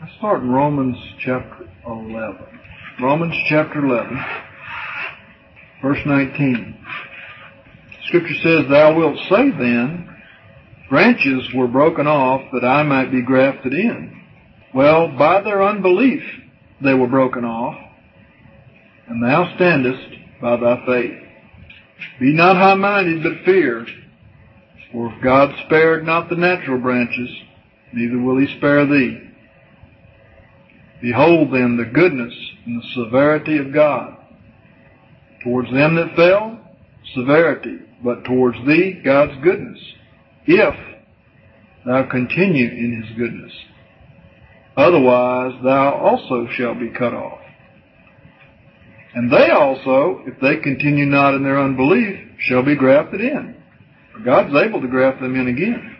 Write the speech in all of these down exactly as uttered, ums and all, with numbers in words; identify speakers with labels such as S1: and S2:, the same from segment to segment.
S1: Let's start in Romans chapter eleven. Romans chapter eleven, verse nineteen. Scripture says, Thou wilt say then, branches were broken off that I might be grafted in. Well, by their unbelief they were broken off, and thou standest by thy faith. Be not high-minded, but fear. For if God spared not the natural branches, neither will he spare thee. Behold then the goodness and the severity of God. Towards them that fell, severity, but towards thee God's goodness, if thou continue in his goodness. Otherwise thou also shalt be cut off. And they also, if they continue not in their unbelief, shall be grafted in. For God's able to graft them in again.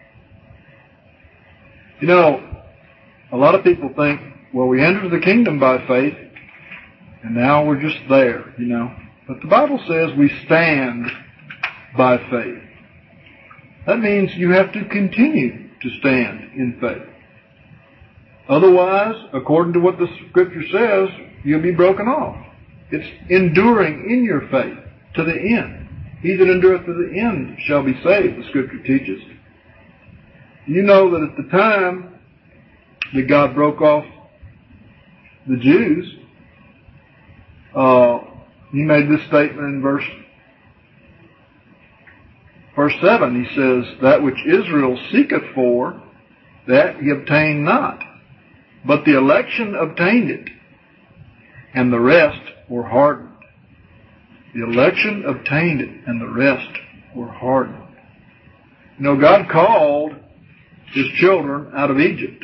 S1: You know, a lot of people think, well, we entered the kingdom by faith, and now we're just there, you know. But the Bible says we stand by faith. That means you have to continue to stand in faith. Otherwise, according to what the Scripture says, you'll be broken off. It's enduring in your faith to the end. He that endureth to the end shall be saved, the Scripture teaches. You know that at the time that God broke off the Jews, uh, he made this statement in verse, verse seven. He says, That which Israel seeketh for, that he obtained not. But the election obtained it, and the rest were hardened. The election obtained it, and the rest were hardened. You know, God called his children out of Egypt.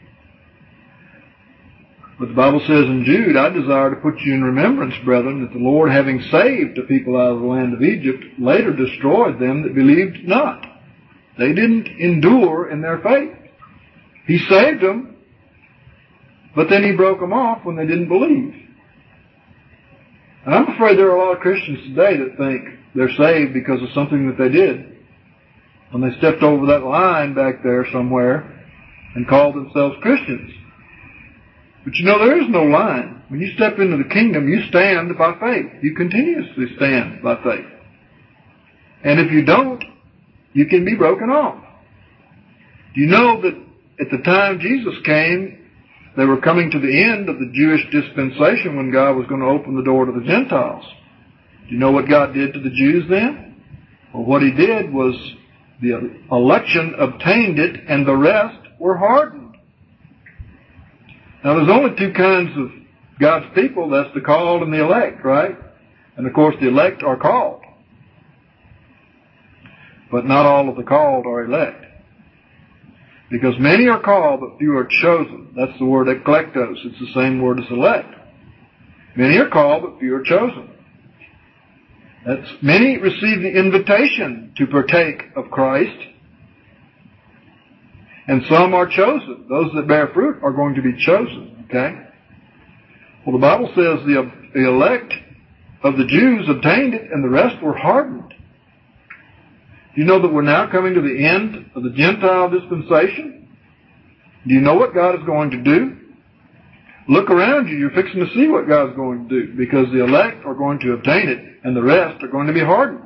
S1: But the Bible says in Jude, I desire to put you in remembrance, brethren, that the Lord, having saved the people out of the land of Egypt, later destroyed them that believed not. They didn't endure in their faith. He saved them, but then he broke them off when they didn't believe. And I'm afraid there are a lot of Christians today that think they're saved because of something that they did when they stepped over that line back there somewhere and called themselves Christians. But you know, there is no line. When you step into the kingdom, you stand by faith. You continuously stand by faith. And if you don't, you can be broken off. Do you know that at the time Jesus came, they were coming to the end of the Jewish dispensation when God was going to open the door to the Gentiles. Do you know what God did to the Jews then? Well, what he did was the election obtained it, and the rest were hardened. Now, there's only two kinds of God's people. That's the called and the elect, right? And, of course, the elect are called. But not all of the called are elect. Because many are called, but few are chosen. That's the word eklektos. It's the same word as elect. Many are called, but few are chosen. That's, many receive the invitation to partake of Christ, and some are chosen. Those that bear fruit are going to be chosen, okay? Well, the Bible says the, the elect of the Jews obtained it, and the rest were hardened. Do you know that we're now coming to the end of the Gentile dispensation? Do you know what God is going to do? Look around you. You're fixing to see what God's going to do, because the elect are going to obtain it, and the rest are going to be hardened.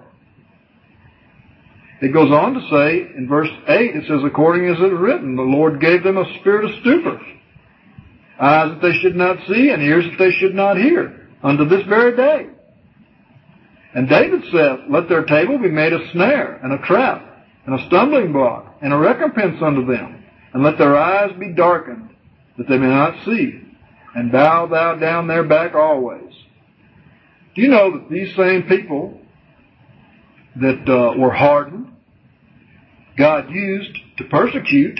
S1: It goes on to say, in verse eight, it says, According as it is written, the Lord gave them a spirit of stupor, eyes that they should not see, and ears that they should not hear, unto this very day. And David saith, Let their table be made a snare, and a trap, and a stumbling block, and a recompense unto them. And let their eyes be darkened, that they may not see, and bow thou down their back always. Do you know that these same people that uh, were hardened, God used to persecute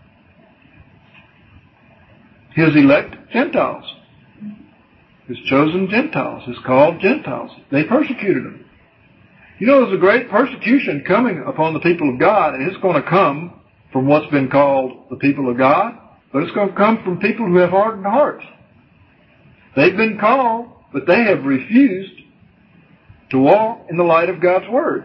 S1: his elect Gentiles? His chosen Gentiles, his called Gentiles. They persecuted them. You know, there's a great persecution coming upon the people of God, and it's going to come from what's been called the people of God, but it's going to come from people who have hardened hearts. They've been called, but they have refused to walk in the light of God's Word.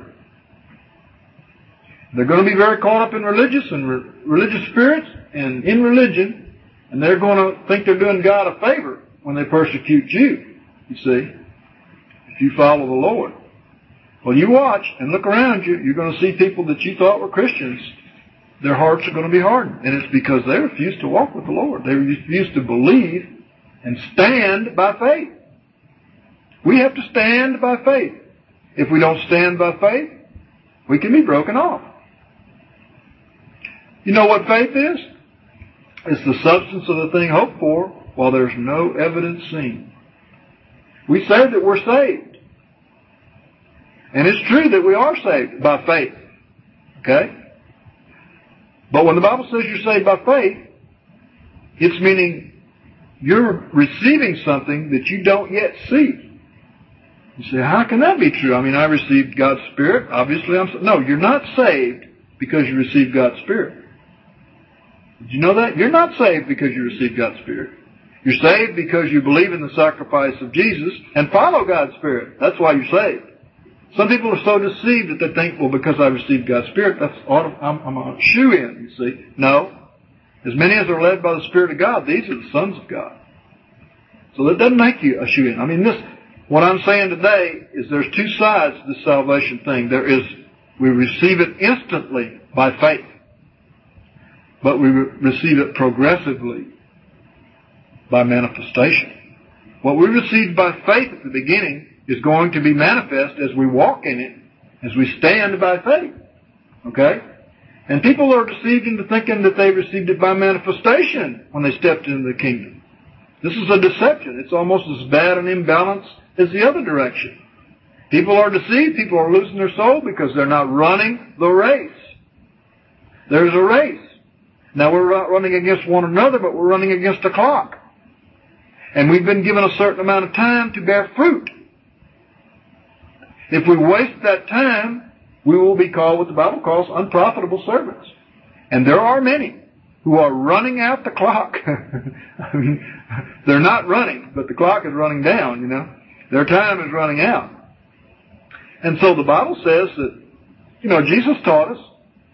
S1: They're going to be very caught up in religious and re- religious spirits and in religion, And they're going to think they're doing God a favor when they persecute you, you see, if you follow the Lord. Well, you watch and look around you. You're going to see people that you thought were Christians. Their hearts are going to be hardened. And it's because they refuse to walk with the Lord. They refuse to believe and stand by faith. We have to stand by faith. If we don't stand by faith, we can be broken off. You know what faith is? It's the substance of the thing hoped for, while there's no evidence seen. We say that we're saved. And it's true that we are saved by faith. Okay? But when the Bible says you're saved by faith, it's meaning you're receiving something that you don't yet see. You say, how can that be true? I mean, I received God's Spirit. Obviously, I'm... No, you're not saved because you received God's Spirit. Did you know that? You're not saved because you received God's Spirit. You're saved because you believe in the sacrifice of Jesus and follow God's Spirit. That's why you're saved. Some people are so deceived that they think, well, because I received God's Spirit, that's auto, I'm, I'm a shoe-in, you see. No. As many as are led by the Spirit of God, these are the sons of God. So that doesn't make you a shoe-in. I mean, this, what I'm saying today is there's two sides to this salvation thing. There is, we receive it instantly by faith. But we re- receive it progressively by manifestation. What we received by faith at the beginning is going to be manifest as we walk in it, as we stand by faith. Okay? And people are deceived into thinking that they received it by manifestation when they stepped into the kingdom. This is a deception. It's almost as bad an imbalance as the other direction. People are deceived. People are losing their soul because they're not running the race. There's a race. Now, we're not running against one another, but we're running against a clock. And we've been given a certain amount of time to bear fruit. If we waste that time, we will be called what the Bible calls unprofitable servants. And there are many who are running out the clock. I mean, they're not running, but the clock is running down, you know. Their time is running out. And so the Bible says that, you know, Jesus taught us,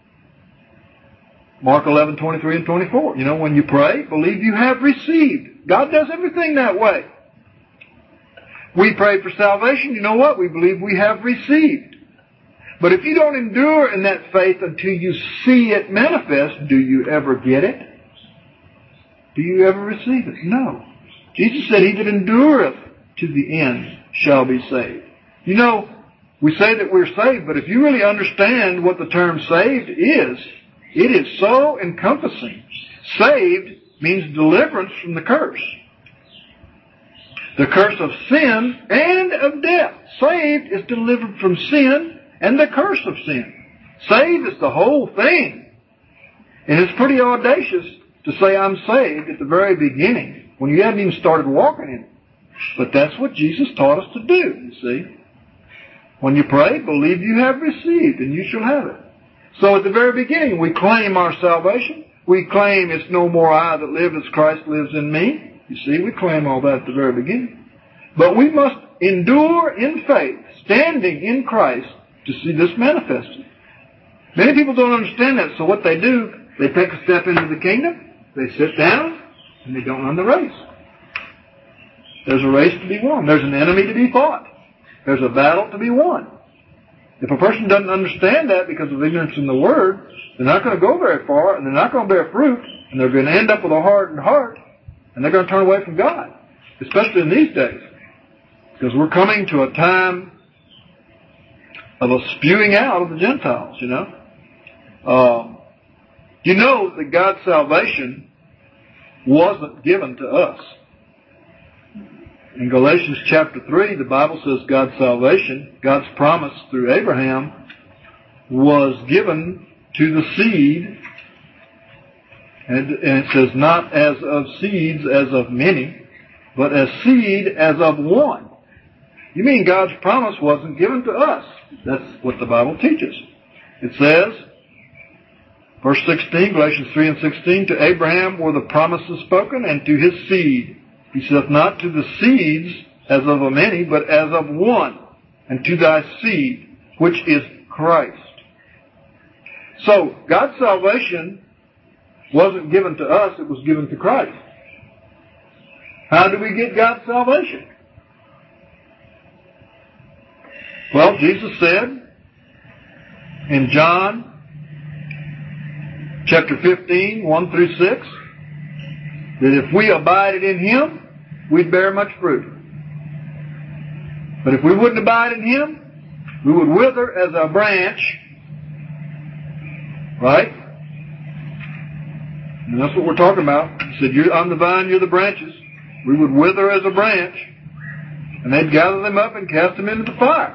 S1: Mark eleven, twenty-three and twenty-four. You know, when you pray, believe you have received. God does everything that way. We pray for salvation. You know what? We believe we have received. But if you don't endure in that faith until you see it manifest, do you ever get it? Do you ever receive it? No. Jesus said, he that endureth to the end shall be saved. You know, we say that we're saved, but if you really understand what the term saved is, it is so encompassing. Saved means deliverance from the curse. The curse of sin and of death. Saved is delivered from sin and the curse of sin. Saved is the whole thing. And it's pretty audacious to say I'm saved at the very beginning when you haven't even started walking in it. But that's what Jesus taught us to do, you see. When you pray, believe you have received and you shall have it. So at the very beginning, we claim our salvation. We claim it's no more I that live, as Christ lives in me. You see, we claim all that at the very beginning. But we must endure in faith, standing in Christ, to see this manifested. Many people don't understand that, so what they do, they take a step into the kingdom, they sit down, and they don't run the race. There's a race to be won. There's an enemy to be fought. There's a battle to be won. If a person doesn't understand that because of ignorance in the Word, they're not going to go very far, and they're not going to bear fruit, and they're going to end up with a hardened heart, and they're going to turn away from God, especially in these days. Because we're coming to a time of a spewing out of the Gentiles, you know. Uh, you know that God's salvation wasn't given to us. In Galatians chapter three, the Bible says God's salvation, God's promise through Abraham, was given to the seed. And it says not as of seeds as of many, but as seed as of one. You mean God's promise wasn't given to us. That's what the Bible teaches. It says, verse sixteen, Galatians three and sixteen, to Abraham were the promises spoken, and to his seed. He saith, not to the seeds as of a many, but as of one, and to thy seed, which is Christ. So, God's salvation wasn't given to us, it was given to Christ. How do we get God's salvation? Well, Jesus said in John chapter fifteen, one through six, that if we abided in Him, we'd bear much fruit. But if we wouldn't abide in Him, we would wither as a branch. Right? And that's what we're talking about. He said, you're, I'm the vine, you're the branches. We would wither as a branch. And they'd gather them up and cast them into the fire.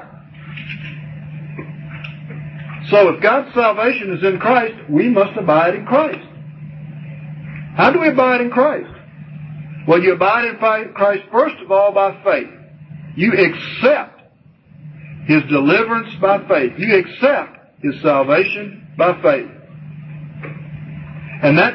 S1: So if God's salvation is in Christ, we must abide in Christ. How do we abide in Christ? Well, you abide in Christ first of all by faith. You accept His deliverance by faith. You accept His salvation by faith. And that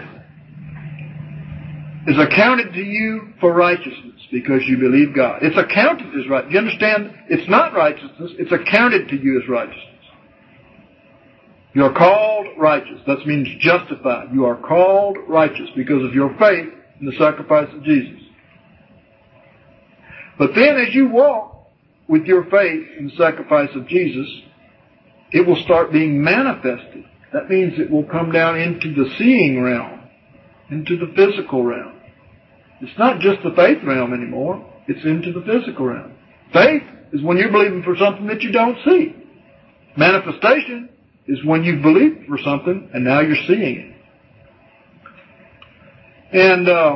S1: is accounted to you for righteousness because you believe God. It's accounted as right. You understand? It's not righteousness. It's accounted to you as righteousness. You are called righteous. That means justified. You are called righteous because of your faith in the sacrifice of Jesus. But then as you walk with your faith in the sacrifice of Jesus, it will start being manifested. That means it will come down into the seeing realm, into the physical realm. It's not just the faith realm anymore. It's into the physical realm. Faith is when you're believing for something that you don't see. Manifestation is when you've believed for something and now you're seeing it. And uh,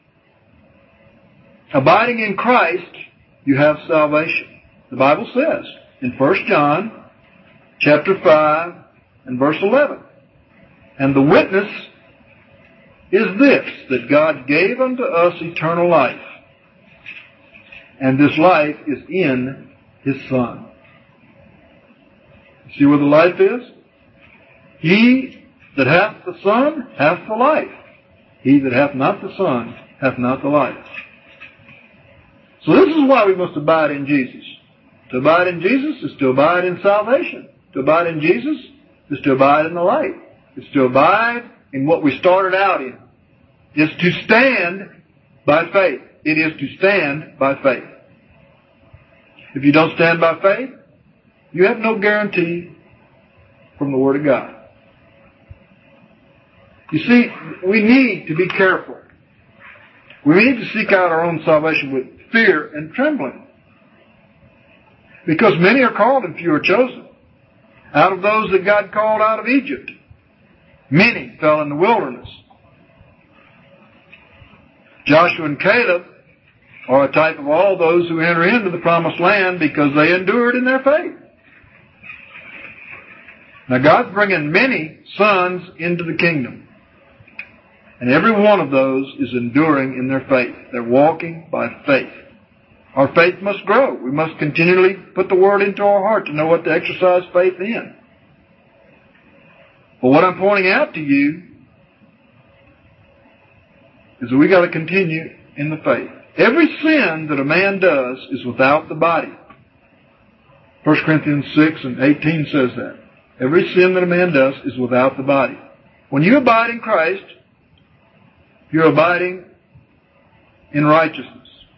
S1: abiding in Christ, you have salvation. The Bible says in First John chapter five and verse eleven, and the witness is this, that God gave unto us eternal life, and this life is in His Son. See where the life is? He that hath the Son hath the life. He that hath not the Son hath not the life. So this is why we must abide in Jesus. To abide in Jesus is to abide in salvation. To abide in Jesus is to abide in the light. It's to abide in what we started out in. It's to stand by faith. It is to stand by faith. If you don't stand by faith, you have no guarantee from the Word of God. You see, we need to be careful. We need to seek out our own salvation with fear and trembling. Because many are called and few are chosen. Out of those that God called out of Egypt, many fell in the wilderness. Joshua and Caleb are a type of all those who enter into the promised land because they endured in their faith. Now God's bringing many sons into the kingdom. And every one of those is enduring in their faith. They're walking by faith. Our faith must grow. We must continually put the Word into our heart to know what to exercise faith in. But what I'm pointing out to you is that we got to continue in the faith. Every sin that a man does is without the body. First Corinthians six and eighteen says that. Every sin that a man does is without the body. When you abide in Christ, you're abiding in righteousness.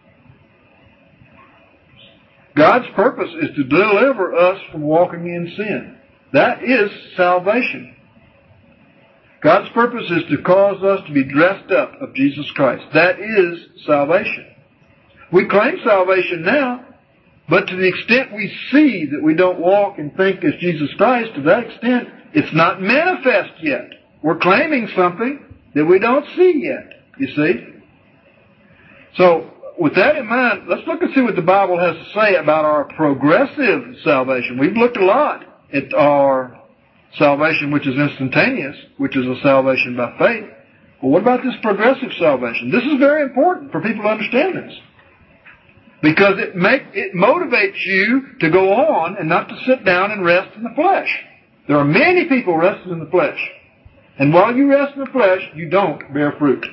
S1: God's purpose is to deliver us from walking in sin. That is salvation. God's purpose is to cause us to be dressed up of Jesus Christ. That is salvation. We claim salvation now, but to the extent we see that we don't walk and think as Jesus Christ, to that extent, it's not manifest yet. We're claiming something that we don't see yet, you see. So, with that in mind, let's look and see what the Bible has to say about our progressive salvation. We've looked a lot at our salvation, which is instantaneous, which is a salvation by faith. Well, what about this progressive salvation? This is very important for people to understand this. Because it make, it motivates you to go on and not to sit down and rest in the flesh. There are many people resting in the flesh. And while you rest in the flesh, you don't bear fruit.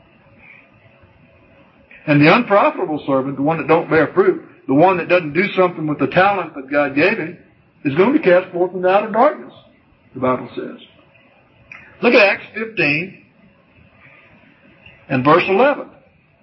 S1: And the unprofitable servant, the one that don't bear fruit, the one that doesn't do something with the talent that God gave him, is going to be cast forth into outer darkness, the Bible says. Look at Acts fifteen and verse eleven.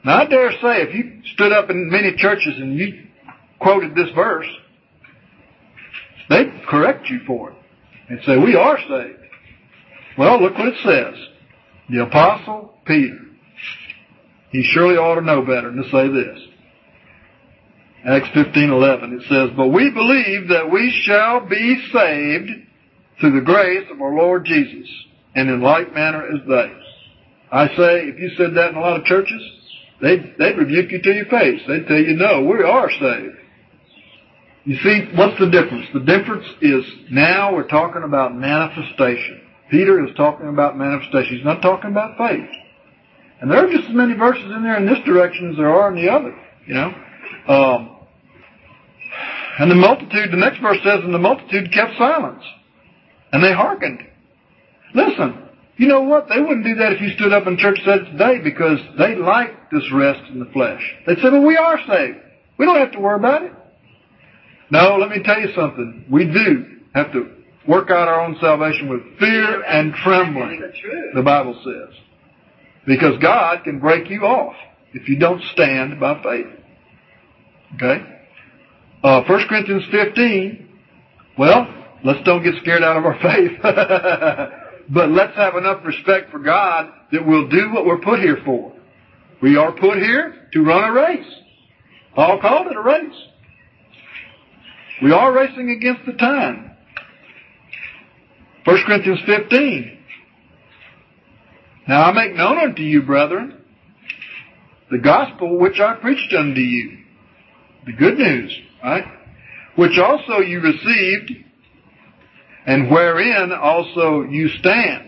S1: Now, I dare say if you stood up in many churches and you quoted this verse, they'd correct you for it and say, we are saved. Well, look what it says. The Apostle Peter, he surely ought to know better than to say this. Acts fifteen eleven, it says, but we believe that we shall be saved through the grace of our Lord Jesus, and in like manner as they. I say, if you said that in a lot of churches, they'd, they'd rebuke you to your face. They'd tell you, no, we are saved. You see, what's the difference? The difference is now we're talking about manifestation. Peter is talking about manifestation. He's not talking about faith. And there are just as many verses in there in this direction as there are in the other, you know. Um, and the multitude, the next verse says, and the multitude kept silence. And they hearkened. Listen, you know what? They wouldn't do that if you stood up in church and said it today, because they like this rest in the flesh. They'd say, well, we are saved. We don't have to worry about it. No, let me tell you something. We do have to work out our own salvation with fear and trembling, the Bible says. Because God can break you off if you don't stand by faith. Okay? Uh, First Corinthians fifteen, well, let's don't get scared out of our faith. But let's have enough respect for God that we'll do what we're put here for. We are put here to run a race. Paul called it a race. We are racing against the time. First Corinthians fifteen. Now I make known unto you, brethren, the gospel which I preached unto you. The good news, right? Which also you received, and wherein also you stand,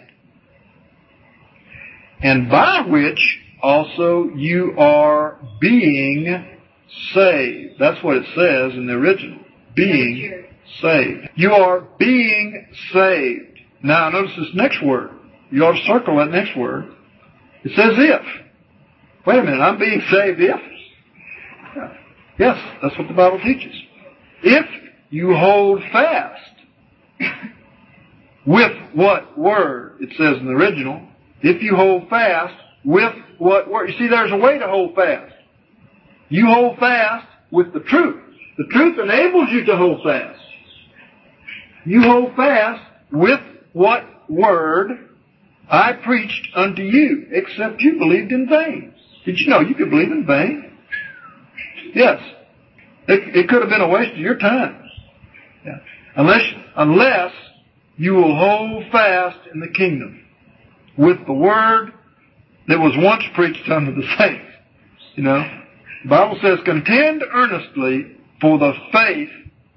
S1: and by which also you are being saved. That's what it says in the original. Being saved. You are being saved. Now notice this next word. You ought to circle that next word. It says if. Wait a minute, I'm being saved if? Yes, that's what the Bible teaches. If you hold fast. With what word? It says in the original. If you hold fast, with what word? You see, there's a way to hold fast. You hold fast with the truth. The truth enables you to hold fast. You hold fast with what word I preached unto you, except you believed in vain. Did you know you could believe in vain? Yes. It, it could have been a waste of your time. Yeah. Unless, unless you will hold fast in the kingdom with the word that was once preached unto the saints. You know, the Bible says, contend earnestly for the faith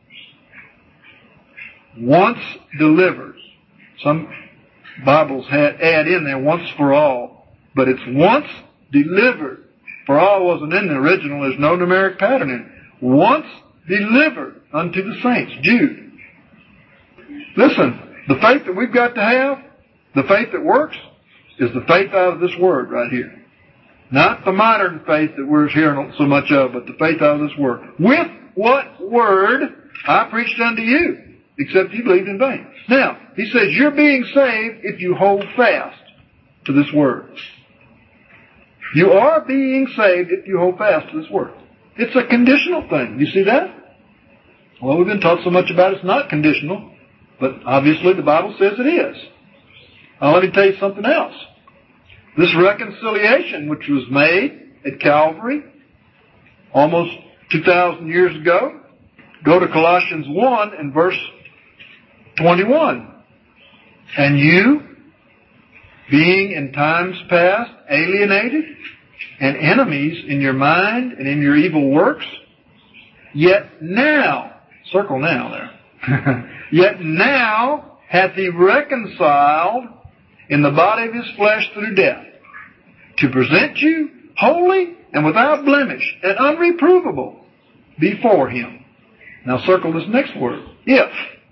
S1: once delivered. Some Bibles had, add in there once for all, but it's once delivered. For all wasn't in the original. There's no numeric pattern in it. Once delivered unto the saints. Jude. Listen, the faith that we've got to have, the faith that works, is the faith out of this word right here. Not the modern faith that we're hearing so much of, but the faith out of this word. With what word I preached unto you, except you believed in vain. Now, he says you're being saved if you hold fast to this word. You are being saved if you hold fast to this word. It's a conditional thing. You see that? Well, we've been taught so much about it's not conditional, but obviously the Bible says it is. Now let me tell you something else. This reconciliation which was made at Calvary almost two thousand years ago, go to Colossians one and verse twenty-one. And you, being in times past alienated and enemies in your mind and in your evil works, yet now, circle now there, yet now hath he reconciled in the body of his flesh through death, to present you holy and without blemish and unreprovable before him. Now circle this next word, if.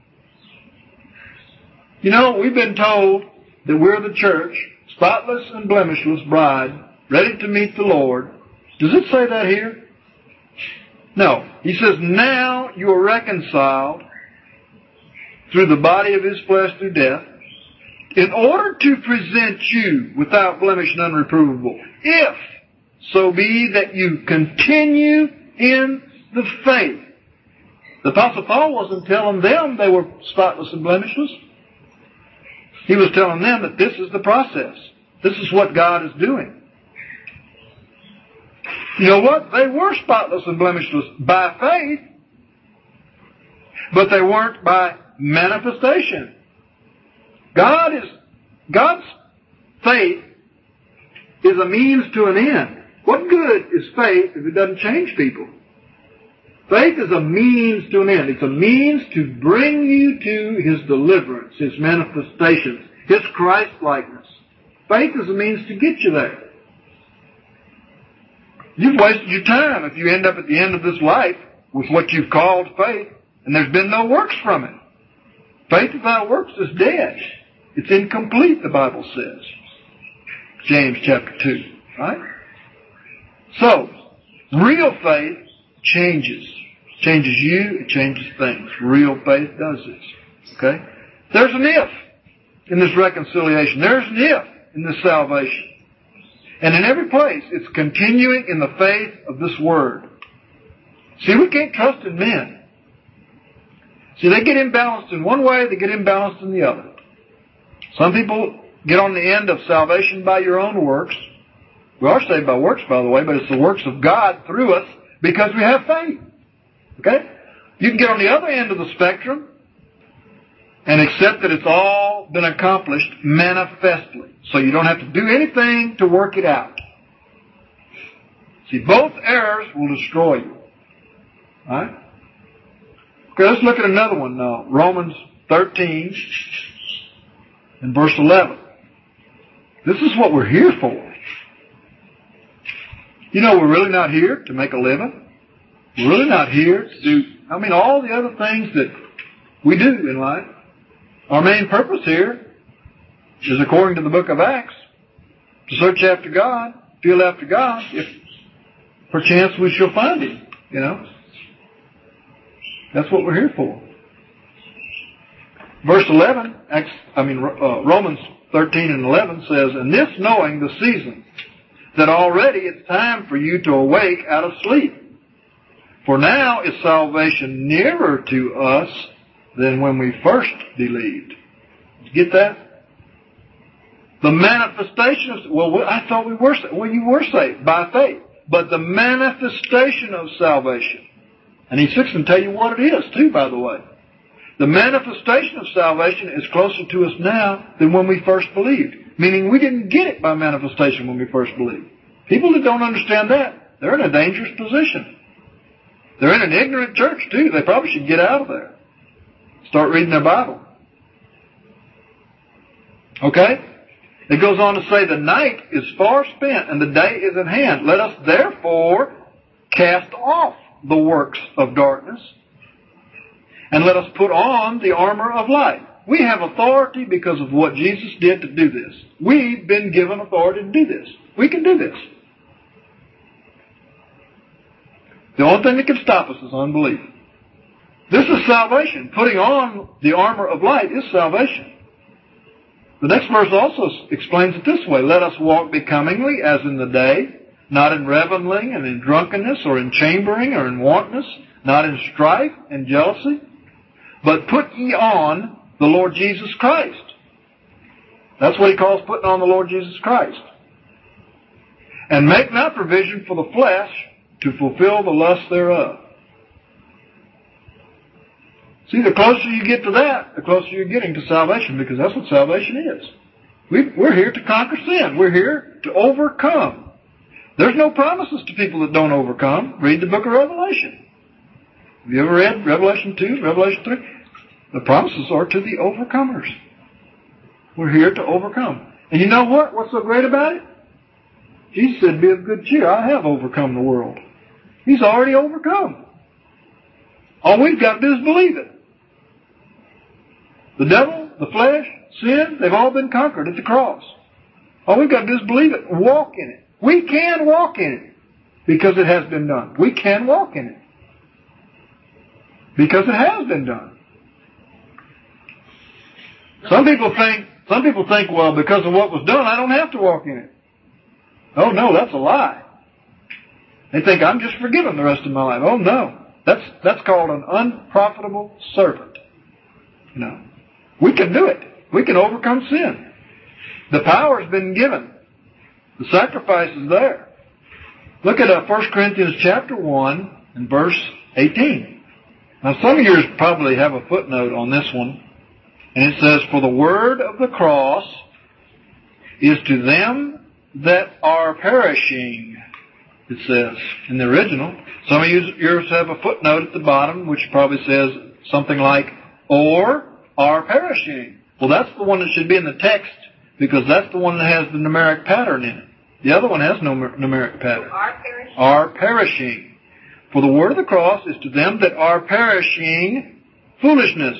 S1: You know, we've been told that we're the church, spotless and blemishless bride, ready to meet the Lord. Does it say that here? No. He says, now you are reconciled through the body of his flesh through death, in order to present you without blemish and unreprovable, if so be that you continue in the faith. The Apostle Paul wasn't telling them they were spotless and blemishless. He was telling them that this is the process. This is what God is doing. You know what? They were spotless and blemishless by faith, but they weren't by manifestation. God is, God's faith is a means to an end. What good is faith if it doesn't change people? Faith is a means to an end. It's a means to bring you to His deliverance, His manifestations, His Christ-likeness. Faith is a means to get you there. You've wasted your time if you end up at the end of this life with what you've called faith, and there's been no works from it. Faith without works is dead. It's incomplete, the Bible says. James chapter two, right? So, real faith changes. Changes you, it changes things. Real faith does this. Okay? There's an if in this reconciliation. There's an if in this salvation. And in every place, it's continuing in the faith of this Word. See, we can't trust in men. See, they get imbalanced in one way, they get imbalanced in the other. Some people get on the end of salvation by your own works. We are saved by works, by the way, but it's the works of God through us because we have faith. Okay? You can get on the other end of the spectrum and accept that it's all been accomplished manifestly. So you don't have to do anything to work it out. See, both errors will destroy you. Alright? Okay, let's look at another one now. Romans thirteen and verse eleven. This is what we're here for. You know, we're really not here to make a living. We're really not here to do, I mean, all the other things that we do in life. Our main purpose here is, according to the book of Acts, to search after God, feel after God, if perchance we shall find Him, you know. That's what we're here for. Verse eleven, Acts, I mean, uh, Romans thirteen and eleven says, and this knowing the season, that already it's time for you to awake out of sleep. For now is salvation nearer to us than when we first believed. Did you get that? The manifestation of, well, I thought we were saved. Well, you were saved by faith. But the manifestation of salvation, and he's fixing to tell you what it is too, by the way. The manifestation of salvation is closer to us now than when we first believed. Meaning we didn't get it by manifestation when we first believed. People that don't understand that, they're in a dangerous position. They're in an ignorant church too. They probably should get out of there. Start reading their Bible. Okay? It goes on to say, the night is far spent and the day is at hand. Let us therefore cast off the works of darkness and let us put on the armor of light. We have authority because of what Jesus did to do this. We've been given authority to do this. We can do this. The only thing that can stop us is unbelief. This is salvation. Putting on the armor of light is salvation. The next verse also explains it this way. Let us walk becomingly as in the day, not in reveling and in drunkenness or in chambering or in wantonness, not in strife and jealousy, but put ye on the Lord Jesus Christ. That's what he calls putting on the Lord Jesus Christ. And make not provision for the flesh to fulfill the lust thereof. See, the closer you get to that, the closer you're getting to salvation, because that's what salvation is. We, we're here to conquer sin. We're here to overcome. There's no promises to people that don't overcome. Read the book of Revelation. Have you ever read Revelation two, Revelation three? The promises are to the overcomers. We're here to overcome. And you know what? What's so great about it? Jesus said, be of good cheer. I have overcome the world. He's already overcome. All we've got to do is believe it. The devil, the flesh, sin, they've all been conquered at the cross. All we've got to do is believe it and walk in it. We can walk in it because it has been done. We can walk in it because it has been done. Some people think, some people think, well, because of what was done, I don't have to walk in it. Oh, no, that's a lie. They think, I'm just forgiven the rest of my life. Oh, no. That's, that's called an unprofitable servant. You know, we can do it. We can overcome sin. The power has been given. The sacrifice is there. Look at uh, First Corinthians chapter one and verse eighteen. Now, some of you probably have a footnote on this one. And it says, for the word of the cross is to them that are perishing, it says in the original. Some of yours have a footnote at the bottom, which probably says something like, or are perishing. Well, that's the one that should be in the text, because that's the one that has the numeric pattern in it. The other one has no numeric pattern.
S2: Are perishing.
S1: Are perishing. For the word of the cross is to them that are perishing foolishness.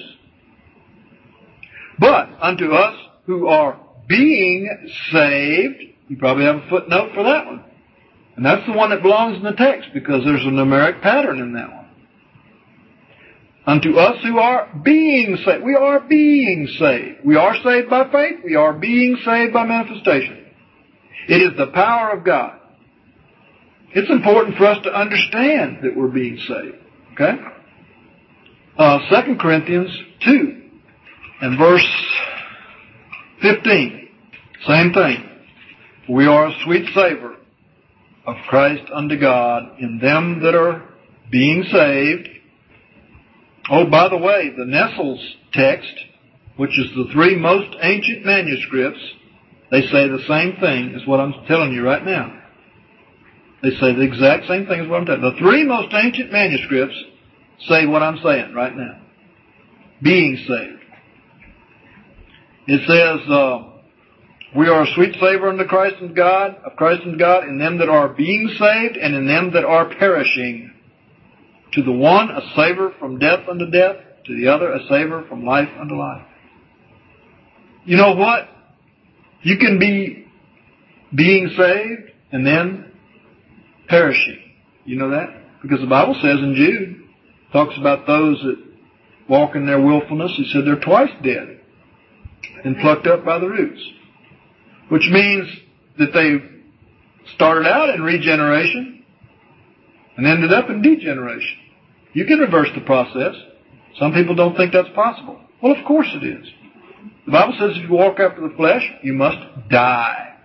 S1: But unto us who are being saved, you probably have a footnote for that one. And that's the one that belongs in the text, because there's a numeric pattern in that one. Unto us who are being saved. We are being saved. We are saved by faith. We are being saved by manifestation. It is the power of God. It's important for us to understand that we're being saved. Okay? Uh, Second Corinthians two and verse fifteen. Same thing. We are a sweet savor of Christ unto God in them that are being saved. Oh, by the way, the Nestle's text, which is the three most ancient manuscripts, they say the same thing as what I'm telling you right now. They say the exact same thing as what I'm telling you. The three most ancient manuscripts say what I'm saying right now. Being saved. It says, uh, we are a sweet savor unto Christ and God, of Christ and God, in them that are being saved and in them that are perishing. To the one, a savor from death unto death. To the other, a savor from life unto life. You know what? You can be being saved and then perishing. You know that? Because the Bible says in Jude, talks about those that walk in their willfulness. He said they're twice dead and plucked up by the roots. Which means that they started out in regeneration and ended up in degeneration. You can reverse the process. Some people don't think that's possible. Well, of course it is. The Bible says if you walk after the flesh, you must die.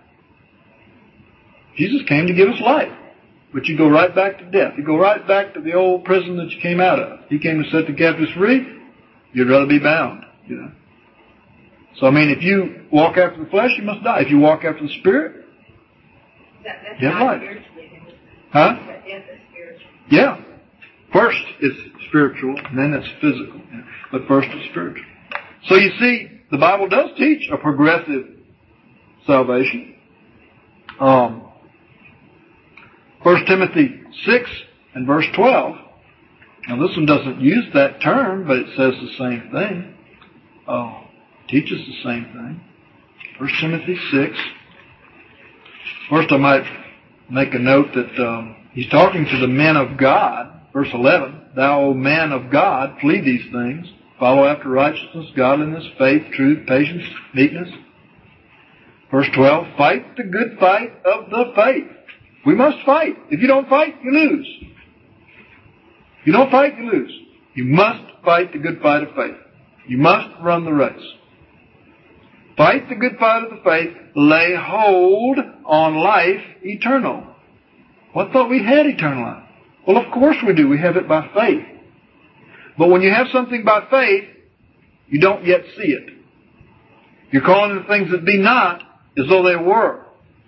S1: Jesus came to give us life. But you go right back to death. You go right back to the old prison that you came out of. He came to set the captives free. You'd rather be bound, you know. So, I mean, if you walk after the flesh, you must die. If you walk after the Spirit,
S2: That, that's
S1: you have
S2: not
S1: life.
S2: spiritually.
S1: Huh?
S2: That death is spiritual.
S1: Yeah. First it's spiritual, and then it's physical. But first it's spiritual. So you see, the Bible does teach a progressive salvation. Um, First Timothy six and verse twelve. Now this one doesn't use that term, but it says the same thing. Oh. Teaches the same thing. First Timothy six. First I might make a note that um, he's talking to the men of God. Verse eleven, thou, O man of God, flee these things. Follow after righteousness, godliness, faith, truth, patience, meekness. Verse twelve, fight the good fight of the faith. We must fight. If you don't fight, you lose. If you don't fight, you lose. You must fight the good fight of faith. You must run the race. Fight the good fight of the faith. Lay hold on life eternal. What thought we had eternal life? Well, of course we do. We have it by faith. But when you have something by faith, you don't yet see it. You're calling the things that be not as though they were.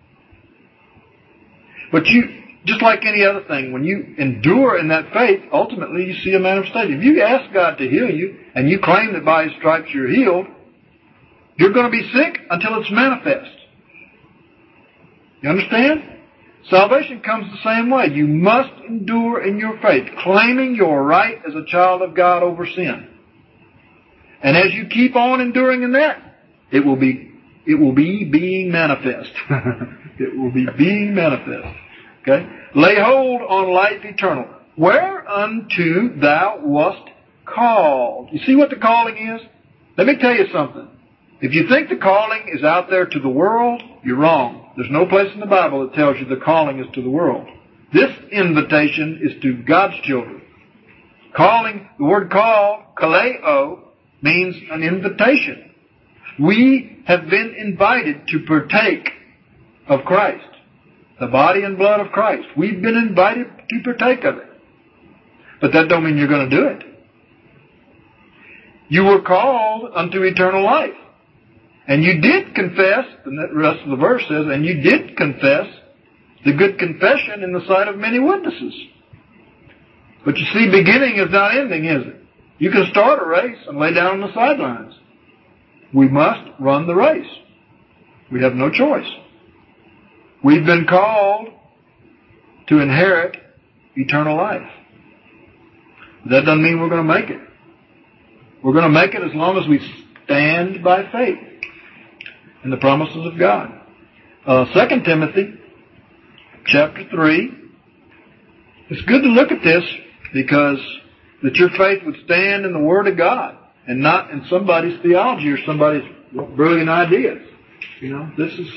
S1: But you, just like any other thing, when you endure in that faith, ultimately you see a manifestation. If you ask God to heal you, and you claim that by His stripes you're healed, you're going to be sick until it's manifest. You understand? Salvation comes the same way. You must endure in your faith, claiming your right as a child of God over sin. And as you keep on enduring in that, it will be, it will be being manifest. It will be being manifest. Okay? Lay hold on life eternal, whereunto thou wast called. You see what the calling is? Let me tell you something. If you think the calling is out there to the world, you're wrong. There's no place in the Bible that tells you the calling is to the world. This invitation is to God's children. Calling, the word call, kaleo, means an invitation. We have been invited to partake of Christ, the body and blood of Christ. We've been invited to partake of it. But that don't mean you're going to do it. You were called unto eternal life. And you did confess, and the rest of the verse says, and you did confess the good confession in the sight of many witnesses. But you see, beginning is not ending, is it? You can start a race and lay down on the sidelines. We must run the race. We have no choice. We've been called to inherit eternal life. That doesn't mean we're going to make it. We're going to make it as long as we stand by faith in the promises of God. Uh, Second Timothy chapter three. It's good to look at this because that your faith would stand in the Word of God and not in somebody's theology or somebody's brilliant ideas. You know, this is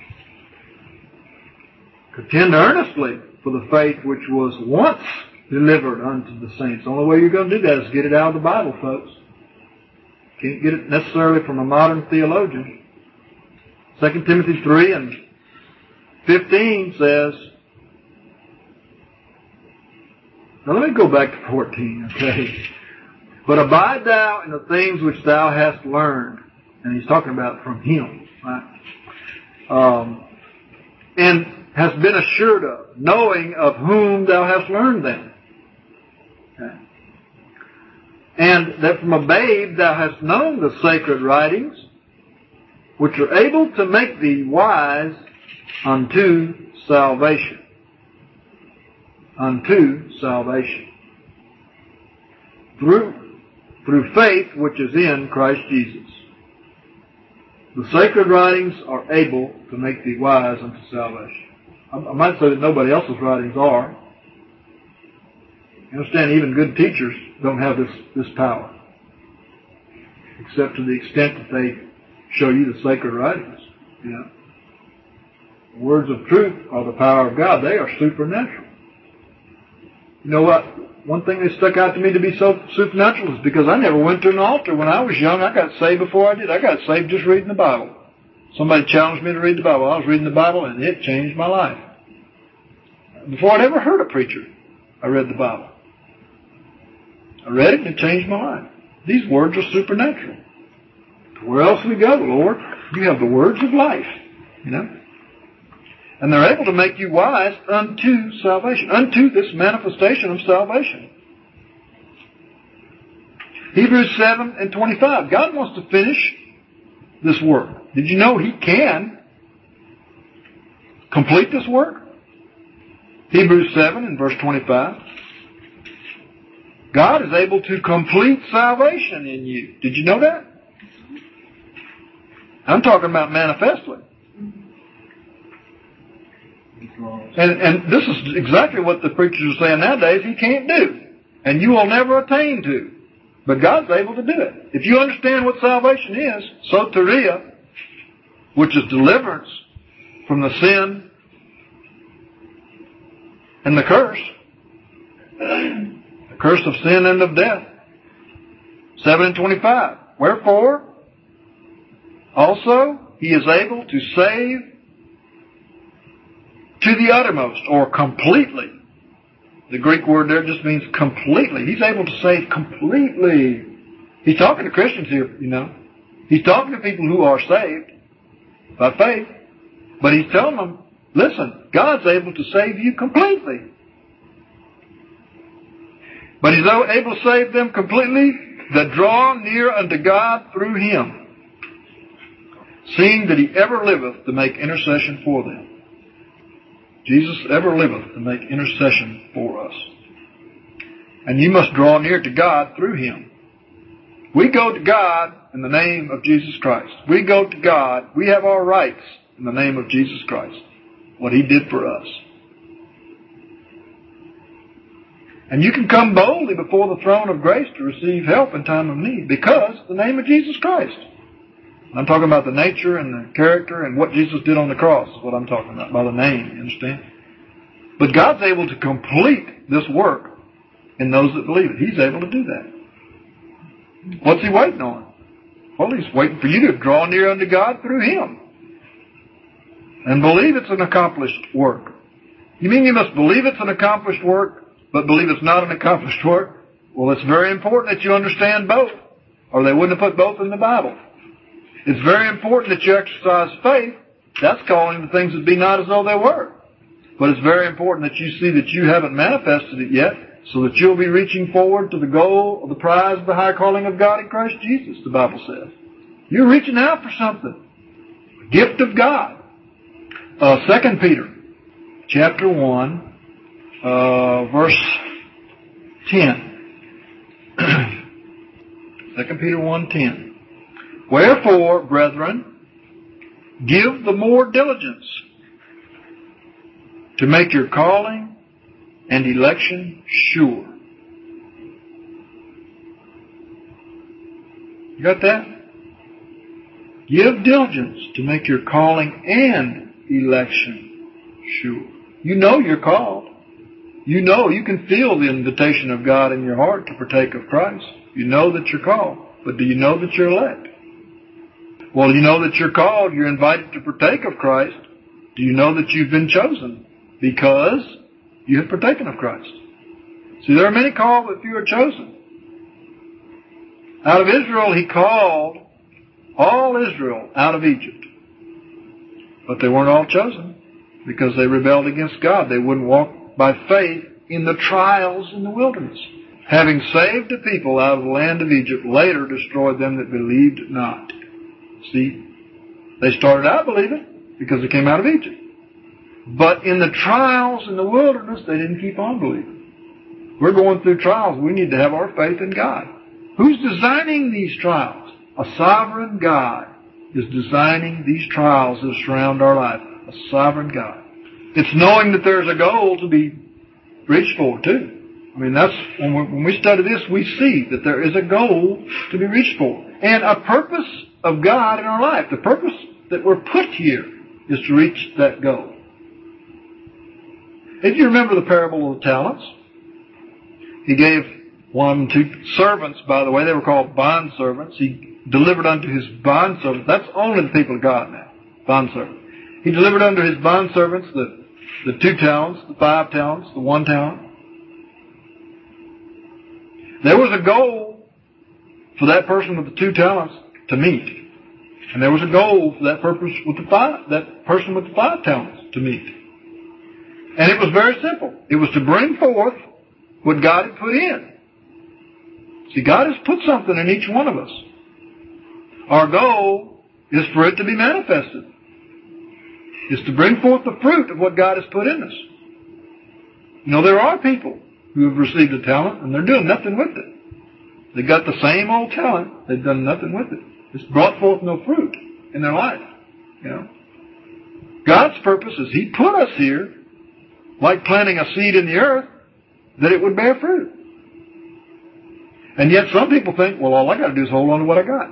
S1: contend earnestly for the faith which was once delivered unto the saints. The only way you're going to do that is get it out of the Bible, folks. Can't get it necessarily from a modern theologian. Second Timothy three and fifteen says, now let me go back to fourteen, okay? But abide thou in the things which thou hast learned. And he's talking about from him, right? Um, and hast been assured of, knowing of whom thou hast learned them. Okay. And that from a babe thou hast known the sacred writings, which are able to make thee wise unto salvation. Unto salvation. Through, through faith which is in Christ Jesus. The sacred writings are able to make thee wise unto salvation. I, I might say that nobody else's writings are. You understand, even good teachers don't have this, this power. Except to the extent that they show you the sacred writings. You know. The words of truth are the power of God. They are supernatural. You know what? One thing that stuck out to me to be so supernatural is because I never went to an altar when I was young. I got saved before I did. I got saved just reading the Bible. Somebody challenged me to read the Bible. I was reading the Bible and it changed my life. Before I'd ever heard a preacher, I read the Bible. I read it and it changed my life. These words are supernatural. Where else we go, Lord? You have the words of life, you know. And they're able to make you wise unto salvation, unto this manifestation of salvation. Hebrews seven and twenty-five. God wants to finish this work. Did you know He can complete this work? Hebrews seven and verse twenty-five. God is able to complete salvation in you. Did you know that? I'm talking about manifestly. And, and this is exactly what the preachers are saying nowadays he can't do. And you will never attain to. But God's able to do it. If you understand what salvation is, soteria, which is deliverance from the sin and the curse, the curse of sin and of death. seven and twenty-five. Wherefore, also, He is able to save to the uttermost, or completely. The Greek word there just means completely. He's able to save completely. He's talking to Christians here, you know. He's talking to people who are saved by faith. But He's telling them, listen, God's able to save you completely. But He's able to save them completely that draw near unto God through Him, seeing that He ever liveth to make intercession for them. Jesus ever liveth to make intercession for us. And you must draw near to God through Him. We go to God in the name of Jesus Christ. We go to God. We have our rights in the name of Jesus Christ. What He did for us. And you can come boldly before the throne of grace to receive help in time of need because of the name of Jesus Christ. I'm talking about the nature and the character and what Jesus did on the cross is what I'm talking about, by the name, you understand? But God's able to complete this work in those that believe it. He's able to do that. What's He waiting on? Well, He's waiting for you to draw near unto God through Him. And believe it's an accomplished work. You mean you must believe it's an accomplished work, but believe it's not an accomplished work? Well, it's very important that you understand both, or they wouldn't have put both in the Bible. It's very important that you exercise faith. That's calling the things that be not as though they were. But it's very important that you see that you haven't manifested it yet, so that you'll be reaching forward to the goal of the prize of the high calling of God in Christ Jesus, the Bible says. You're reaching out for something. A gift of God. Uh, Second Peter, chapter one, uh, verse ten. Second Peter one ten. Wherefore, brethren, give the more diligence to make your calling and election sure. You got that? Give diligence to make your calling and election sure. You know you're called. You know, you can feel the invitation of God in your heart to partake of Christ. You know that you're called. But do you know that you're elect? Well, you know that you're called. You're invited to partake of Christ. Do you know that you've been chosen? Because you have partaken of Christ. See, there are many called, but few are chosen. Out of Israel, He called all Israel out of Egypt. But they weren't all chosen because they rebelled against God. They wouldn't walk by faith in the trials in the wilderness. Having saved the people out of the land of Egypt, later destroyed them that believed not. See, they started out believing because they came out of Egypt. But in the trials in the wilderness, they didn't keep on believing. We're going through trials. We need to have our faith in God. Who's designing these trials? A sovereign God is designing these trials that surround our life. A sovereign God. It's knowing that there's a goal to be reached for, too. I mean, that's when we, when we study this, we see that there is a goal to be reached for. And a purpose of God in our life. The purpose that we're put here is to reach that goal. If you remember the parable of the talents, He gave one to servants, by the way. They were called bond servants. He delivered unto His bond servants. That's only the people of God now. Bond servants. He delivered unto His bond servants the, the two talents, the five talents, the one talent. There was a goal for that person with the two talents to meet. And there was a goal for that purpose with the five, that person with the five talents to meet. And it was very simple. It was to bring forth what God had put in. See, God has put something in each one of us. Our goal is for it to be manifested. Is to bring forth the fruit of what God has put in us. You know, there are people who have received a talent and they're doing nothing with it. They got the same old talent. They've done nothing with it. It's brought forth no fruit in their life. You know, God's purpose is He put us here like planting a seed in the earth, that it would bear fruit. And yet some people think, well, all I got to do is hold on to what I got.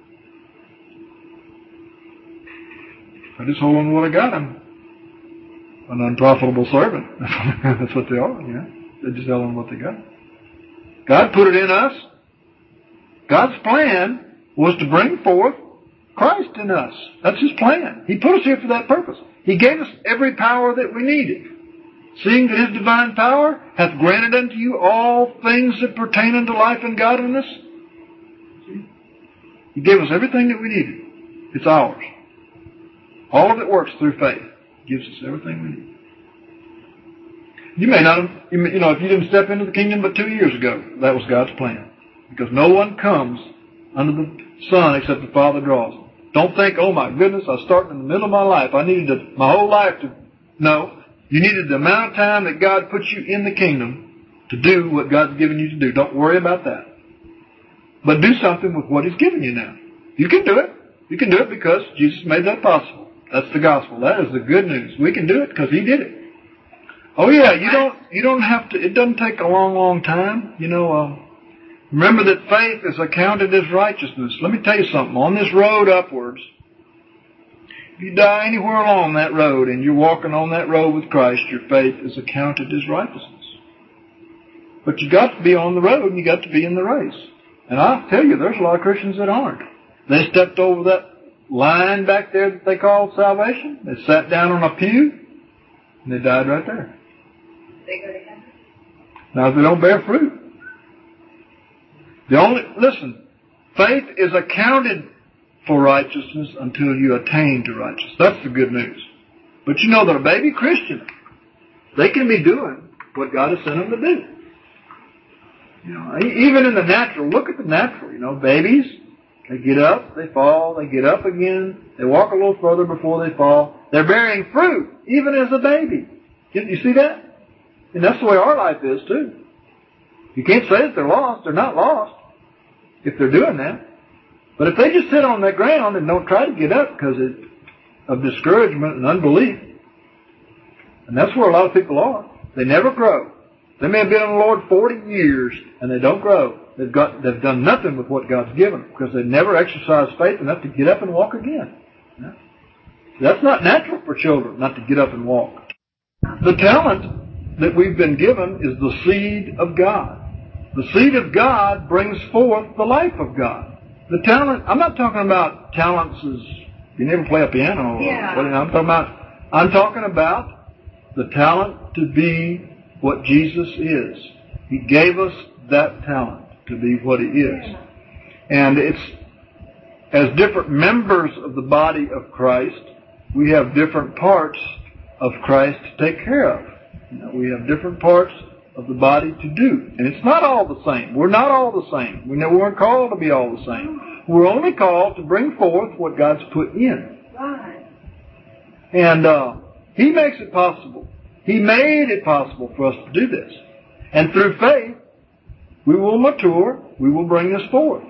S1: If I just hold on to what I got, I'm an unprofitable servant. That's what they are, you know. They just held on to what they got. God put it in us. God's plan was to bring forth Christ in us. That's His plan. He put us here for that purpose. He gave us every power that we needed. Seeing that His divine power hath granted unto you all things that pertain unto life and godliness. See? He gave us everything that we needed. It's ours. All of it works through faith. He gives us everything we need. You may not have, you know, if you didn't step into the kingdom but two years ago, that was God's plan. Because no one comes under the sun except the Father draws them. Don't think, oh my goodness, I started in the middle of my life. I needed to, my whole life to... No. You needed the amount of time that God puts you in the kingdom to do what God's given you to do. Don't worry about that. But do something with what He's given you now. You can do it. You can do it because Jesus made that possible. That's the gospel. That is the good news. We can do it because He did it. Oh yeah, you don't, you don't have to, it doesn't take a long, long time. You know, uh, remember that faith is accounted as righteousness. Let me tell you something. On this road upwards, If you die anywhere along that road and you're walking on that road with Christ, your faith is accounted as righteousness. But you got to be on the road and you got to be in the race. And I'll tell you, there's a lot of Christians that aren't. They stepped over that line back there that they call salvation. They sat down on a pew and they died right there.
S2: They go to heaven.
S1: Now, if they don't bear fruit. The only, listen, faith is accounted for righteousness until you attain to righteousness. That's the good news. But you know that a baby Christian, they can be doing what God has sent them to do. You know, even in the natural, look at the natural, you know, babies, they get up, they fall, they get up again, they walk a little further before they fall. They're bearing fruit, even as a baby. You, you see that? And that's the way our life is, too. You can't say that they're lost. They're not lost if they're doing that. But if they just sit on that ground and don't try to get up because of discouragement and unbelief, and that's where a lot of people are. They never grow. They may have been in the Lord forty years and they don't grow. They've got, they've done nothing with what God's given them because they never exercised faith enough to get up and walk again. Yeah? That's not natural for children, not to get up and walk. The talent that we've been given is the seed of God. The seed of God brings forth the life of God. The talent, I'm not talking about talents as you never play a piano. Or,
S2: yeah.
S1: I'm talking about, I'm talking about the talent to be what Jesus is. He gave us that talent to be what He is. Yeah. And it's, as different members of the body of Christ, we have different parts of Christ to take care of. You know, we have different parts of the body to do. And it's not all the same. We're not all the same. We never weren't called to be all the same. We're only called to bring forth what God's put in.
S2: Right.
S1: And uh, He makes it possible. He made it possible for us to do this. And through faith, we will mature. We will bring this forth.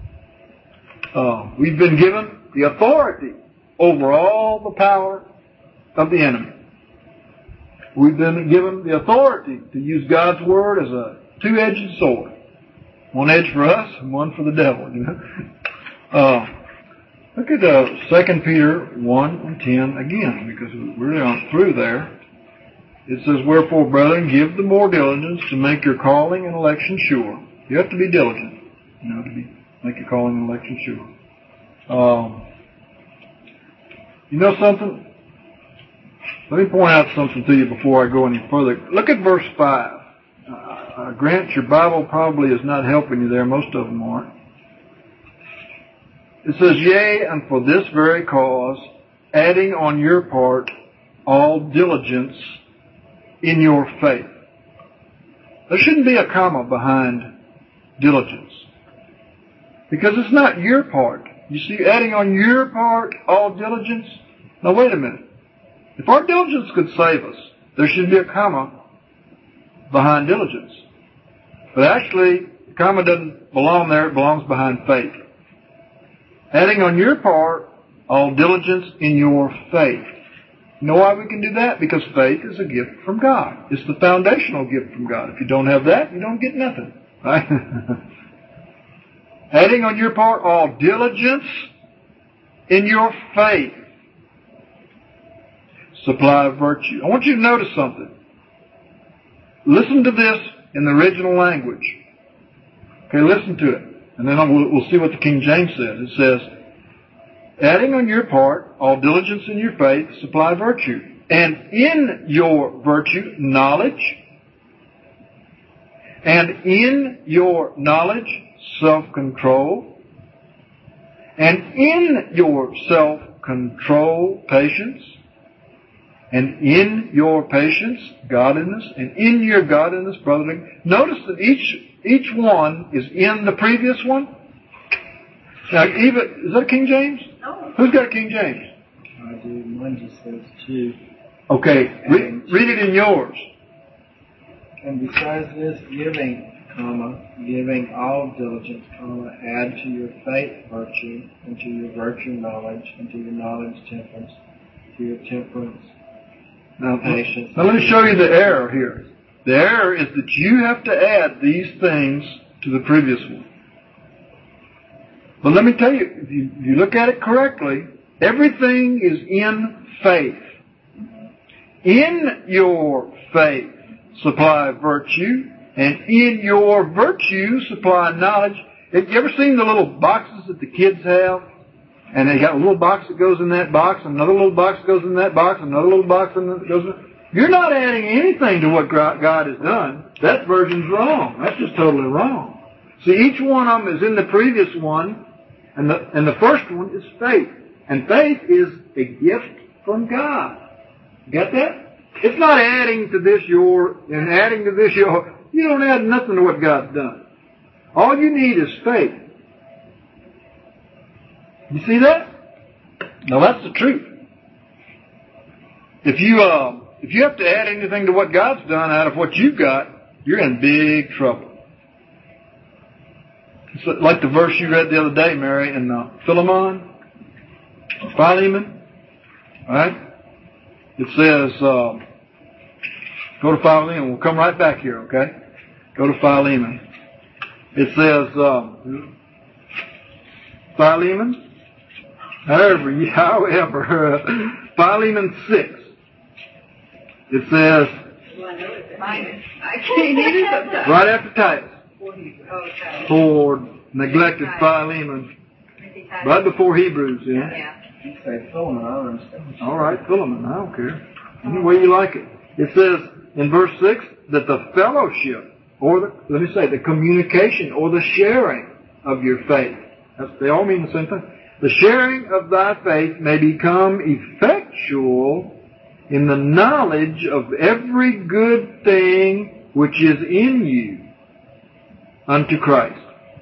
S1: Uh, we've been given the authority over all the power of the enemy. We've been given the authority to use God's Word as a two-edged sword. One edge for us and one for the devil, you know. Uh, look at uh, Second Peter one and ten again, because we're really not through there. It says, "Wherefore, brethren, give the more diligence to make your calling and election sure." You have to be diligent, you know, to be, make your calling and election sure. Um, you know something? Let me point out something to you before I go any further. Look at verse five. Uh, I grant your Bible probably is not helping you there. Most of them aren't. It says, "Yea, and for this very cause, adding on your part all diligence in your faith." There shouldn't be a comma behind diligence, because it's not your part. You see, adding on your part all diligence. Now wait a minute. If our diligence could save us, there should be a comma behind diligence. But actually, the comma doesn't belong there. It belongs behind faith. Adding on your part all diligence in your faith. You know why we can do that? Because faith is a gift from God. It's the foundational gift from God. If you don't have that, you don't get nothing. Right? Adding on your part all diligence in your faith. Supply of virtue. I want you to notice something. Listen to this in the original language. Okay, listen to it. And then we'll, we'll see what the King James says. It says, "Adding on your part all diligence in your faith, supply virtue. And in your virtue, knowledge. And in your knowledge, self-control. And in your self-control, patience. And in your patience, godliness. And in your godliness, brotherly." Notice that each each one is in the previous one. Now, even, is that a King James?
S2: No.
S1: Who's got a King James?
S3: I do. Mine just says two.
S1: Okay, read, read it in yours.
S3: "And besides this, giving, comma, giving all diligence, comma, add to your faith virtue, and to your virtue knowledge, and to your knowledge temperance, to your temperance
S1: Now,
S3: patience."
S1: now let me show you the error here. The error is that you have to add these things to the previous one. But let me tell you, if you, if you look at it correctly, Everything is in faith. In your faith, supply virtue, and in your virtue, supply knowledge. Have you ever seen the little boxes that the kids have? And they got a little box that goes in that box, another little box that goes in that box, another little box that goes in. You're not adding anything to what God has done. That version's wrong. That's just totally wrong. See, each one of them is in the previous one, and the and the first one is faith. And faith is a gift from God. Get that? It's not adding to this your, and adding to this your. You don't add nothing to what God's done. All you need is faith. You see that? Now that's the truth. If you uh, if you have to add anything to what God's done out of what you've got, you're in big trouble. It's like the verse you read the other day, Mary, in uh, Philemon, Philemon. All right? It says, uh, go to Philemon. We'll come right back here, okay? Go to Philemon. It says, um, Philemon, however, however, uh, Philemon six. It says,
S2: I can't either sometimes.
S1: Right after Titus, for neglected Philemon, right before Hebrews, yeah.
S2: Yeah.
S3: You say Philemon, I don't understand.
S1: All right, Philemon, I don't care. Any way you like it. It says in verse six that the fellowship, or the, let me say, the communication or the sharing of your faith. That's, they all mean the same thing. The sharing of thy faith may become effectual in the knowledge of every good thing which is in you unto Christ.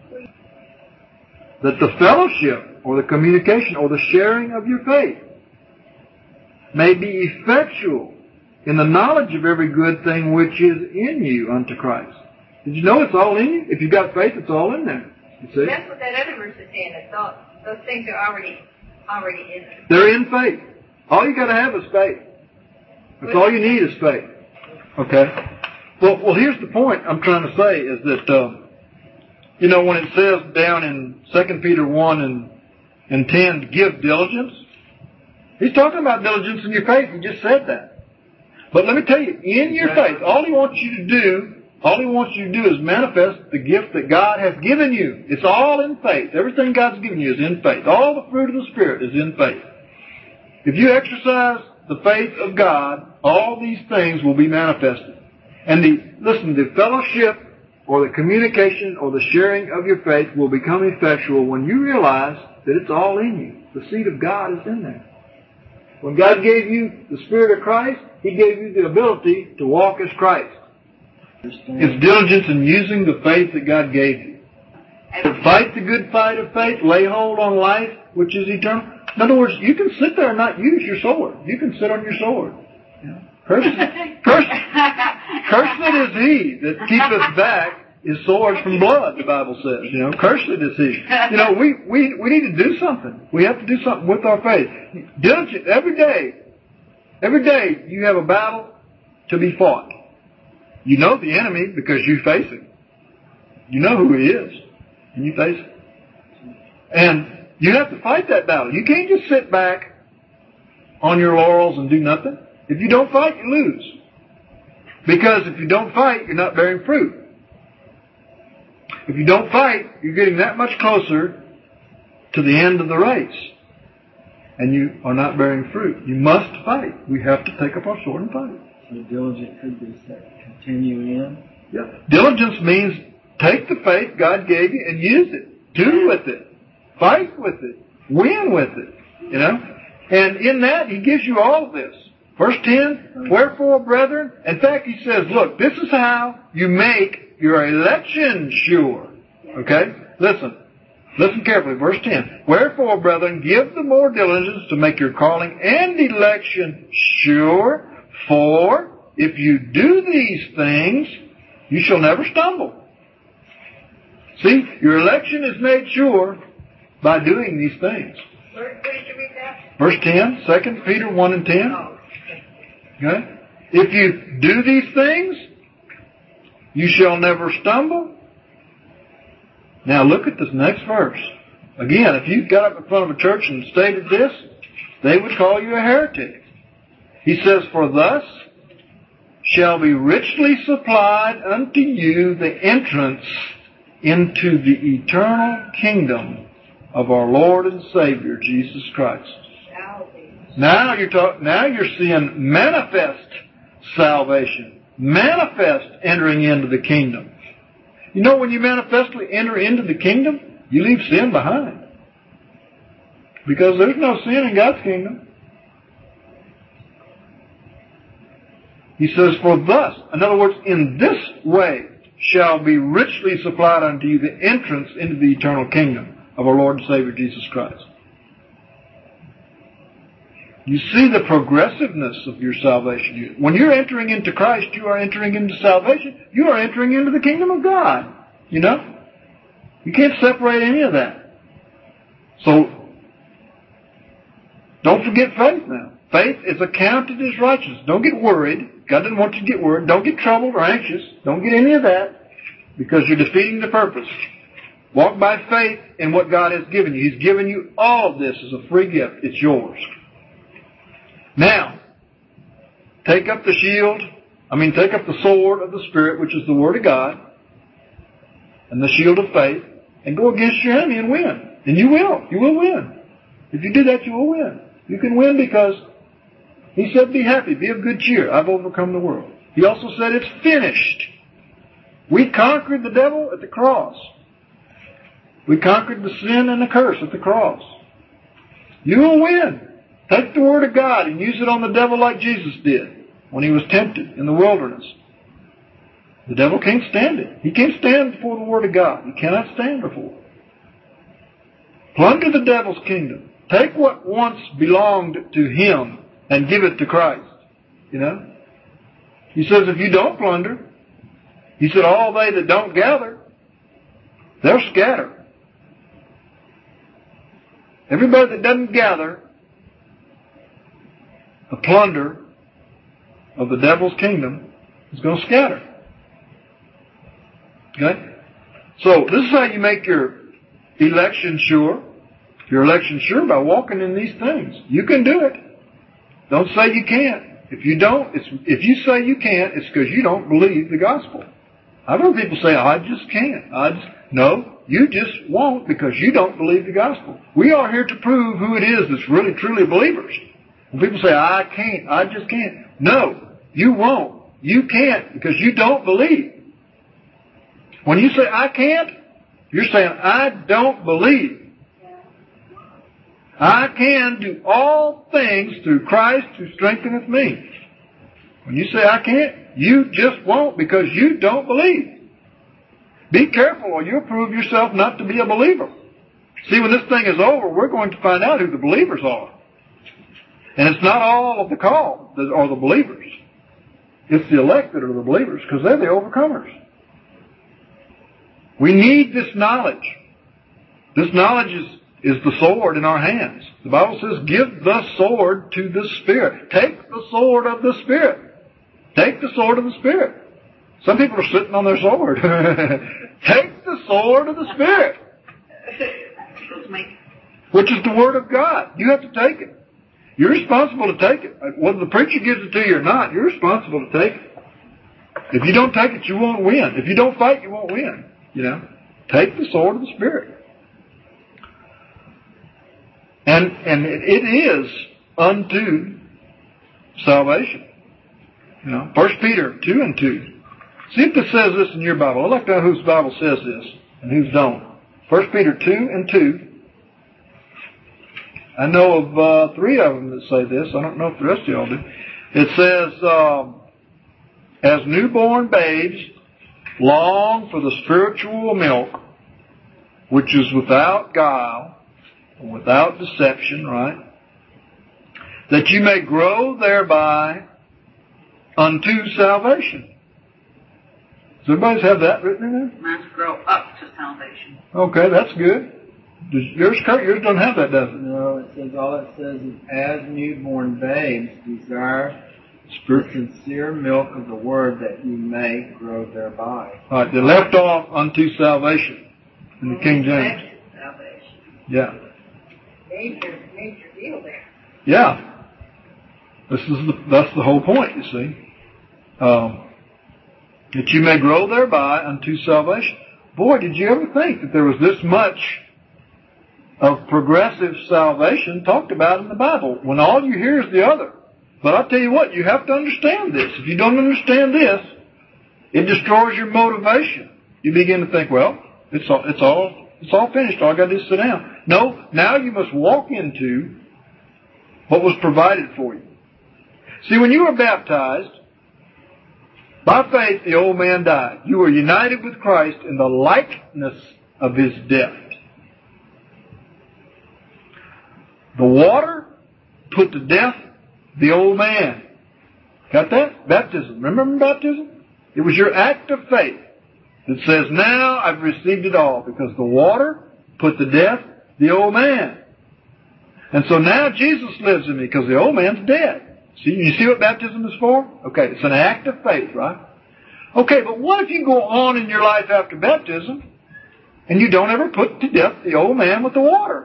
S1: That the fellowship or the communication or the sharing of your faith may be effectual in the knowledge of every good thing which is in you unto Christ. Did you know it's all in you? If you've got faith, it's all in there. You see?
S2: That's what that other verse is saying. It's all, those things are already already in there.
S1: They're in faith. All you got to have is faith. That's all you need is faith. Okay. Well, well, here's the point I'm trying to say is that uh, you know when it says down in Second Peter one and and ten, give diligence. He's talking about diligence in your faith. He just said that. But let me tell you, in your faith, all he wants you to do, all he wants you to do is manifest the gift that God has given you. It's all in faith. Everything God's given you is in faith. All the fruit of the Spirit is in faith. If you exercise the faith of God, all these things will be manifested. And the, listen, the fellowship or the communication or the sharing of your faith will become effectual when you realize that it's all in you. The seed of God is in there. When God gave you the Spirit of Christ, He gave you the ability to walk as Christ. It's diligence in using the faith that God gave you. To fight the good fight of faith, lay hold on life, which is eternal. In other words, you can sit there and not use your sword. You can sit on your sword. Cursed, cursed, cursed is he that keepeth back his sword from blood, the Bible says. You know, cursed is he. You know, we, we, we need to do something. We have to do something with our faith. Diligent, every day, every day you have a battle to be fought. You know the enemy because you face him. You know who he is, and you face him. And you have to fight that battle. You can't just sit back on your laurels and do nothing. If you don't fight, you lose. Because if you don't fight, you're not bearing fruit. If you don't fight, you're getting that much closer to the end of the race. And you are not bearing fruit. You must fight. We have to take up our sword and fight.
S3: So diligent could be said, continue in.
S1: Yeah. Diligence means take the faith God gave you and use it. Do with it. Fight with it. Win with it. You know? And in that, He gives you all of this. Verse ten, wherefore, brethren, in fact, He says, look, this is how you make your election sure. Okay? Listen. Listen carefully. Verse ten, wherefore, brethren, give the more diligence to make your calling and election sure, for if you do these things, you shall never stumble. See, your election is made sure by doing these things.
S2: Where, where did you read that?
S1: Verse ten, Second Peter one and ten.
S2: Oh,
S1: Okay? If you do these things, you shall never stumble. Now look at this next verse. Again, if you got up in front of a church and stated this, they would call you a heretic. He says, for thus shall be richly supplied unto you the entrance into the eternal kingdom of our Lord and Savior, Jesus Christ. Now you're talk, now you're seeing manifest salvation, manifest entering into the kingdom. You know, when you manifestly enter into the kingdom, you leave sin behind. Because there's no sin in God's kingdom. He says, for thus, in other words, in this way shall be richly supplied unto you the entrance into the eternal kingdom of our Lord and Savior Jesus Christ. You see the progressiveness of your salvation. When you're entering into Christ, you are entering into salvation. You are entering into the kingdom of God. You know? You can't separate any of that. So, don't forget faith now. Faith is accounted as righteousness. Don't get worried. God doesn't want you to get worried. Don't get troubled or anxious. Don't get any of that, because you're defeating the purpose. Walk by faith in what God has given you. He's given you all of this as a free gift. It's yours. Now, take up the shield, I mean take up the sword of the Spirit, which is the Word of God, and the shield of faith, and go against your enemy and win. And you will. You will win. If you do that, you will win. You can win because He said, be happy, be of good cheer. I've overcome the world. He also said, it's finished. We conquered the devil at the cross. We conquered the sin and the curse at the cross. You will win. Take the Word of God and use it on the devil like Jesus did when He was tempted in the wilderness. The devil can't stand it. He can't stand before the Word of God. He cannot stand before it. Plunder the devil's kingdom. Take what once belonged to him and give it to Christ. You know? He says, if you don't plunder, He said, all they that don't gather, they'll scatter. Everybody that doesn't gather the plunder of the devil's kingdom is going to scatter. Okay? So, this is how you make your election sure. Your election sure by walking in these things. You can do it. Don't say you can't. If you don't, it's, if you say you can't, it's because you don't believe the gospel. I've heard people say, I just can't. I just, no, you just won't because you don't believe the gospel. We are here to prove who it is that's really, truly believers. When people say, I can't, I just can't. No, you won't. You can't because you don't believe. When you say, I can't, you're saying, I don't believe. I can do all things through Christ who strengtheneth me. When you say, I can't, you just won't because you don't believe. Be careful or you'll prove yourself not to be a believer. See, when this thing is over, we're going to find out who the believers are. And it's not all of the called that are the believers. It's the elect that are the believers because they're the overcomers. We need this knowledge. This knowledge is, is the sword in our hands. The Bible says, give the sword to the Spirit. Take the sword of the Spirit. Take the sword of the Spirit. Some people are sitting on their sword. Take the sword of the Spirit. Which is the Word of God. You have to take it. You're responsible to take it. Whether the preacher gives it to you or not, you're responsible to take it. If you don't take it, you won't win. If you don't fight, you won't win. You know, take the sword of the Spirit. And and it, it is unto salvation. You know, First Peter two and two. See if it says this in your Bible. I'd like to know whose Bible says this and whose don't. First Peter two and two. I know of uh, three of them that say this. I don't know if the rest of y'all do. It says, um, as newborn babes, long for the spiritual milk, which is without guile, without deception, right? That you may grow thereby unto salvation. Does everybody have that written in there?
S4: Mine's grow up to salvation.
S1: Okay, that's good. Does yours, Kurt, yours don't have that, does it?
S3: No, it says, all it says is, as newborn babes desire the sincere milk of the word that you may grow thereby.
S1: All right, they left off unto salvation in the King James.
S2: Salvation.
S1: Yeah.
S2: Major, major deal there.
S1: Yeah. This is the, that's the whole point, you see. Um, that you may grow thereby unto salvation. Boy, did you ever think that there was this much of progressive salvation talked about in the Bible, when all you hear is the other? But I'll tell you what, you have to understand this. If you don't understand this, it destroys your motivation. You begin to think, well, it's all, it's all, it's all finished. All I got to do is sit down. No, now you must walk into what was provided for you. See, when you were baptized, by faith the old man died. You were united with Christ in the likeness of his death. The water put to death the old man. Got that? Baptism. Remember baptism? It was your act of faith that says, now I've received it all, because the water put to death the old man. And so now Jesus lives in me because the old man's dead. See, you see what baptism is for? Okay, it's an act of faith, right? Okay, but what if you go on in your life after baptism and you don't ever put to death the old man with the water?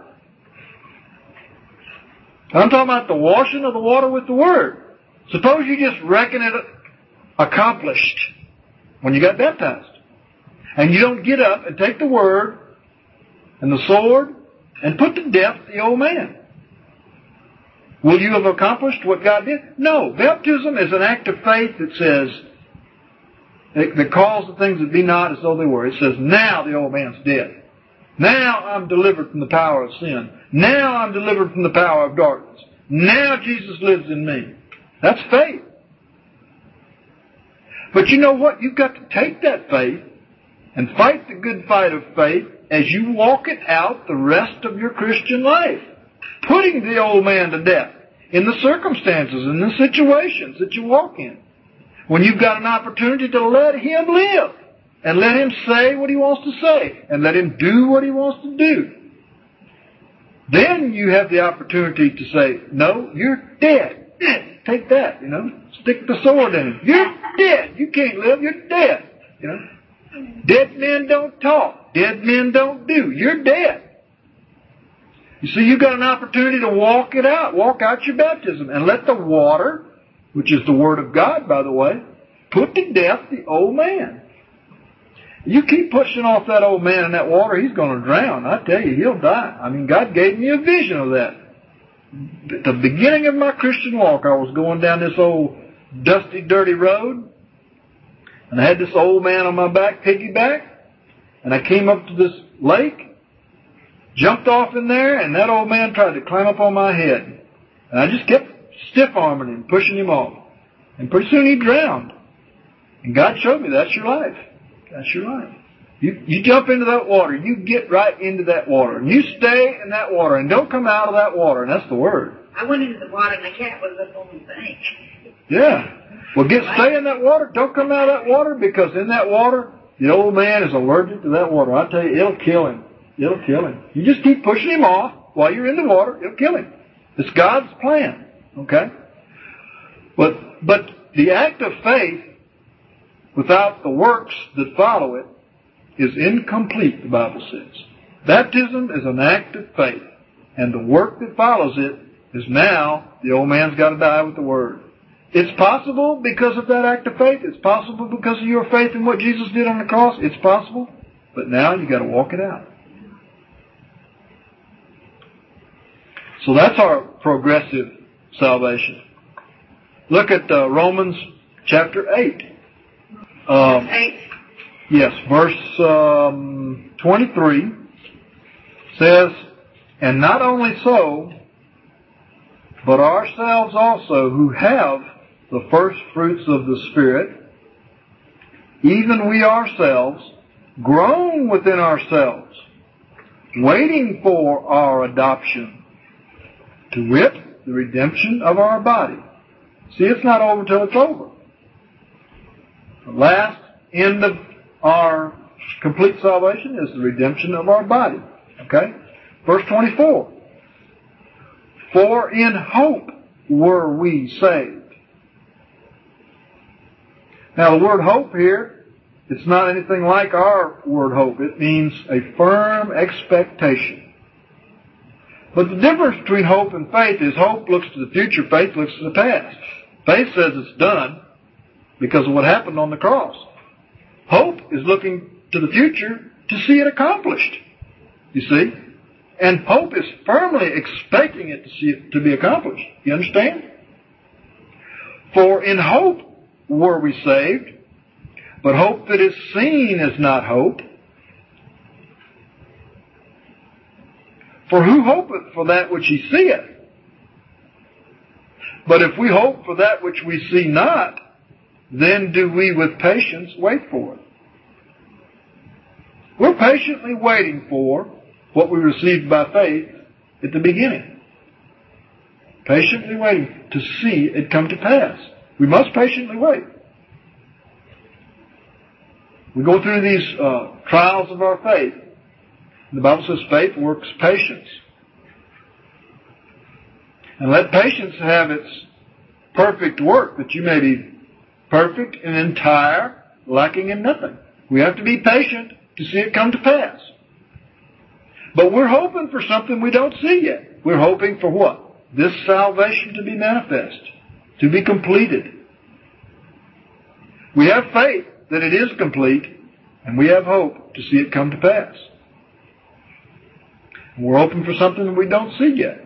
S1: I'm talking about the washing of the water with the Word. Suppose you just reckon it accomplished when you got baptized, and you don't get up and take the Word and the sword and put to death the old man. Will you have accomplished what God did? No. Baptism is an act of faith that says, that calls the things that be not as though they were. It says, now the old man's dead. Now I'm delivered from the power of sin. Now I'm delivered from the power of darkness. Now Jesus lives in me. That's faith. But you know what? You've got to take that faith and fight the good fight of faith as you walk it out the rest of your Christian life. Putting the old man to death in the circumstances, in the situations that you walk in. When you've got an opportunity to let him live and let him say what he wants to say and let him do what he wants to do. Then you have the opportunity to say, no, you're dead. Take that, you know. Stick the sword in him. You're dead. You can't live. You're dead. You know. Dead men don't talk. Dead men don't do. You're dead. You see, you've got an opportunity to walk it out. Walk out your baptism and let the water, which is the Word of God, by the way, put to death the old man. You keep pushing off that old man in that water, he's going to drown. I tell you, he'll die. I mean, God gave me a vision of that. At the beginning of my Christian walk, I was going down this old dusty, dirty road, and I had this old man on my back, piggyback, and I came up to this lake, jumped off in there, and that old man tried to climb up on my head. And I just kept stiff-arming him, pushing him off. And pretty soon he drowned. And God showed me, that's your life. That's your life. You, you jump into that water. You get right into that water. And you stay in that water. And don't come out of that water. And that's the Word.
S2: I went into the water and the cat was up on the bank.
S1: Yeah. Well, get stay in that water. Don't come out of that water, because in that water, the old man is allergic to that water. I tell you, it'll kill him. It'll kill him. You just keep pushing him off while you're in the water. It'll kill him. It's God's plan. Okay? But, but the act of faith without the works that follow it is incomplete, the Bible says. Baptism is an act of faith. And the work that follows it is now the old man's got to die with the Word. It's possible because of that act of faith. It's possible because of your faith in what Jesus did on the cross. It's possible. But now you got to walk it out. So that's our progressive salvation. Look at uh, Romans chapter eight. Um,
S2: eight.
S1: Yes, verse um, twenty-three says, and not only so, but ourselves also, who have the first fruits of the Spirit, even we ourselves, groan within ourselves, waiting for our adoption, to wit, the redemption of our body. See, it's not over till it's over. The last end of our complete salvation is the redemption of our body. Okay? Verse twenty-four. For in hope were we saved. Now the word hope here, it's not anything like our word hope. It means a firm expectation. But the difference between hope and faith is hope looks to the future, faith looks to the past. Faith says it's done because of what happened on the cross. Hope is looking to the future to see it accomplished. You see? And hope is firmly expecting it to see it to be accomplished. You understand? For in hope were we saved, but hope that is seen is not hope. For who hopeth for that which he seeth? But if we hope for that which we see not, then do we with patience wait for it. We're patiently waiting for what we received by faith at the beginning. Patiently waiting to see it come to pass. We must patiently wait. We go through these uh, trials of our faith. The Bible says faith works patience. And let patience have its perfect work, that you may be perfect and entire, lacking in nothing. We have to be patient to see it come to pass. But we're hoping for something we don't see yet. We're hoping for what? This salvation to be manifest, to be completed. We have faith that it is complete, and we have hope to see it come to pass. We're hoping for something we don't see yet.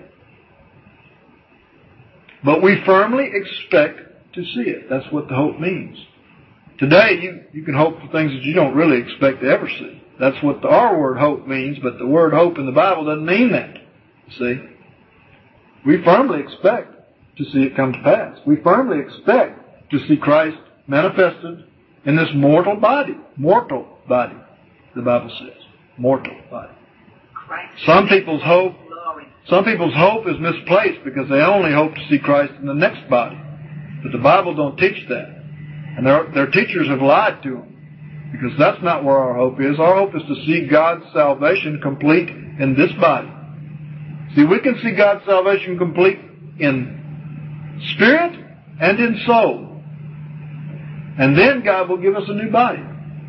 S1: But we firmly expect to see it. That's what the hope means. Today, you, you can hope for things that you don't really expect to ever see. That's what the, our word hope means, but the word hope in the Bible doesn't mean that. See? We firmly expect to see it come to pass. We firmly expect to see Christ manifested in this mortal body. Mortal body, the Bible says. Mortal body. Some people's hope, some people's hope is misplaced because they only hope to see Christ in the next body. But the Bible don't teach that. And their, their teachers have lied to them. Because that's not where our hope is. Our hope is to see God's salvation complete in this body. See, we can see God's salvation complete in spirit and in soul. And then God will give us a new body.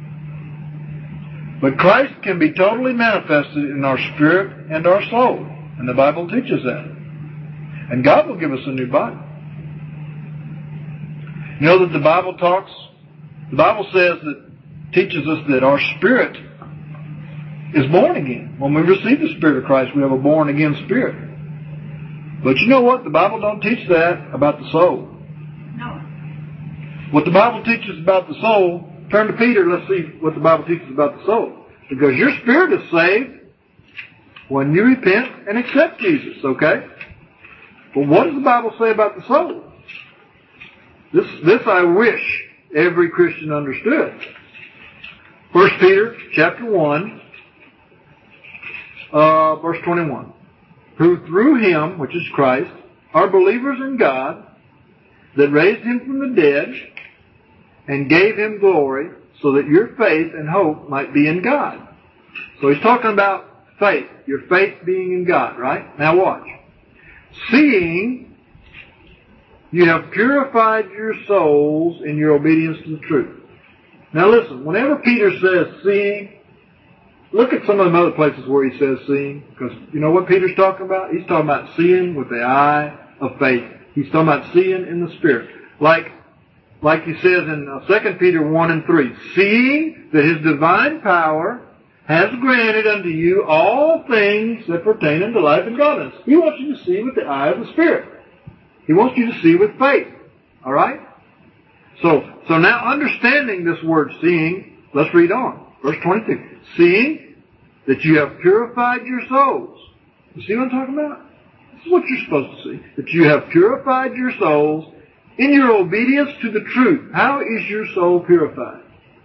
S1: But Christ can be totally manifested in our spirit and our soul. And the Bible teaches that. And God will give us a new body. You know that the Bible talks, the Bible says that, teaches us that our spirit is born again. When we receive the Spirit of Christ, we have a born again spirit. But you know what? The Bible don't teach that about the soul.
S4: No.
S1: What the Bible teaches about the soul, turn to Peter, let's see what the Bible teaches about the soul. Because your spirit is saved when you repent and accept Jesus, okay? But what does the Bible say about the soul? This, this I wish every Christian understood. First Peter chapter one, uh, verse twenty-one. Who through him, which is Christ, are believers in God, that raised him from the dead, and gave him glory, so that your faith and hope might be in God. So he's talking about faith, your faith being in God, right? Now watch. Seeing you have purified your souls in your obedience to the truth. Now listen, whenever Peter says seeing, look at some of the other places where he says seeing, because you know what Peter's talking about? He's talking about seeing with the eye of faith. He's talking about seeing in the Spirit. Like, like he says in uh, Second Peter one and three, seeing that his divine power has granted unto you all things that pertain unto life and godliness. He wants you to see with the eye of the Spirit. He wants you to see with faith. All right? So, so now understanding this word seeing, let's read on. Verse twenty-two. Seeing that you have purified your souls. You see what I'm talking about? This is what you're supposed to see. That you have purified your souls in your obedience to the truth. How is your soul purified?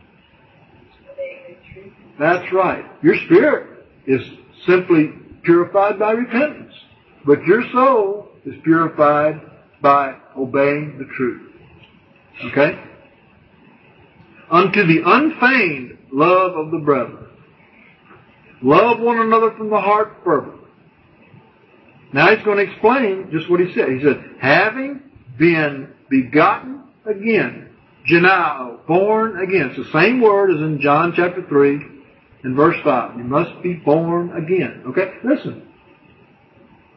S1: That's right. Your spirit is simply purified by repentance. But your soul is purified by obeying the truth. Okay? Unto the unfeigned love of the brethren. Love one another from the heart fervently. Now he's going to explain just what he said. He said, having been begotten again. Genao, born again. It's the same word as in John chapter three and verse five. You must be born again. Okay? Listen.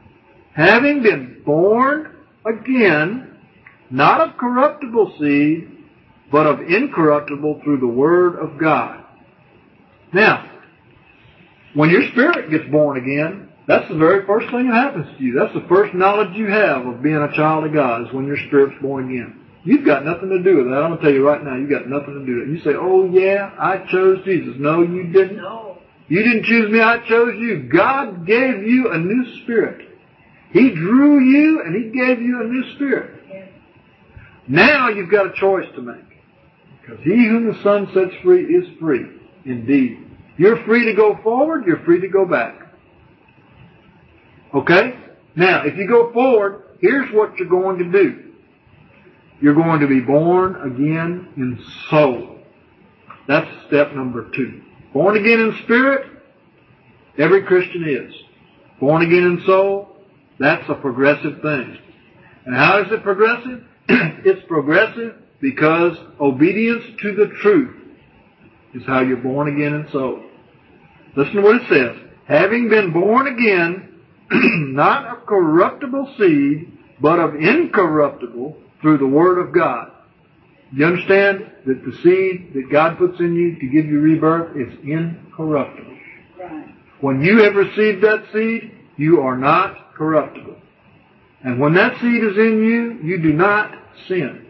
S1: having been born again, not of corruptible seed, but of incorruptible through the Word of God. Now, when your spirit gets born again, that's the very first thing that happens to you. That's the first knowledge you have of being a child of God, is when your spirit's born again. You've got nothing to do with that. I'm going to tell you right now, you've got nothing to do with it. You say, oh yeah, I chose Jesus. No, you didn't.
S2: No.
S1: You didn't choose me, I chose you. God gave you a new spirit. He drew you and He gave you a new spirit.
S2: Yes.
S1: Now you've got a choice to make. Because he whom the Son sets free is free indeed. You're free to go forward, you're free to go back. Okay? Now, if you go forward, here's what you're going to do. You're going to be born again in soul. That's step number two. Born again in spirit, every Christian is. Born again in soul, that's a progressive thing. And how is it progressive? It's progressive because obedience to the truth is how you're born again in soul. Listen to what it says. Having been born again, not of corruptible seed, but of incorruptible through the Word of God. You understand that the seed that God puts in you to give you rebirth is incorruptible.
S2: Right.
S1: When you have received that seed, you are not corruptible. And when that seed is in you, you do not sin.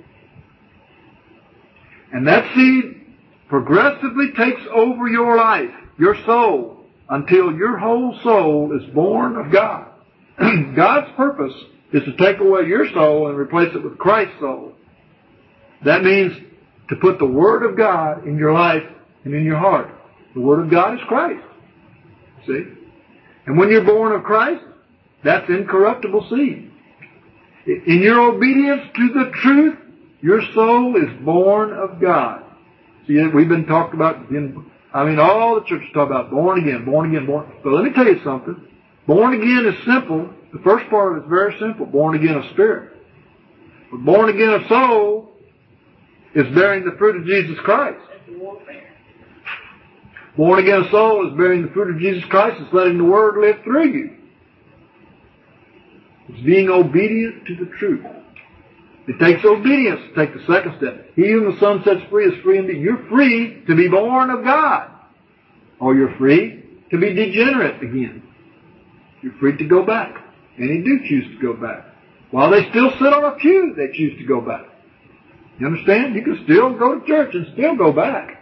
S1: And that seed progressively takes over your life, your soul, until your whole soul is born of God. God's purpose is to take away your soul and replace it with Christ's soul. That means to put the Word of God in your life and in your heart. The Word of God is Christ. See? And when you're born of Christ, that's incorruptible seed. In your obedience to the truth, your soul is born of God. See, we've been talking about, I mean, all the churches talk about born again, born again, born. But let me tell you something. Born again is simple. The first part of it is very simple. Born again of spirit. But born again of soul is bearing the fruit of Jesus Christ. Born again of soul is bearing the fruit of Jesus Christ. It's letting the Word live through you. It's being obedient to the truth. It takes obedience to take the second step. He whom the Son sets free is free indeed. You're free to be born of God. Or you're free to be degenerate again. You're free to go back. Many do choose to go back. While they still sit on a pew, they choose to go back. You understand? You can still go to church and still go back.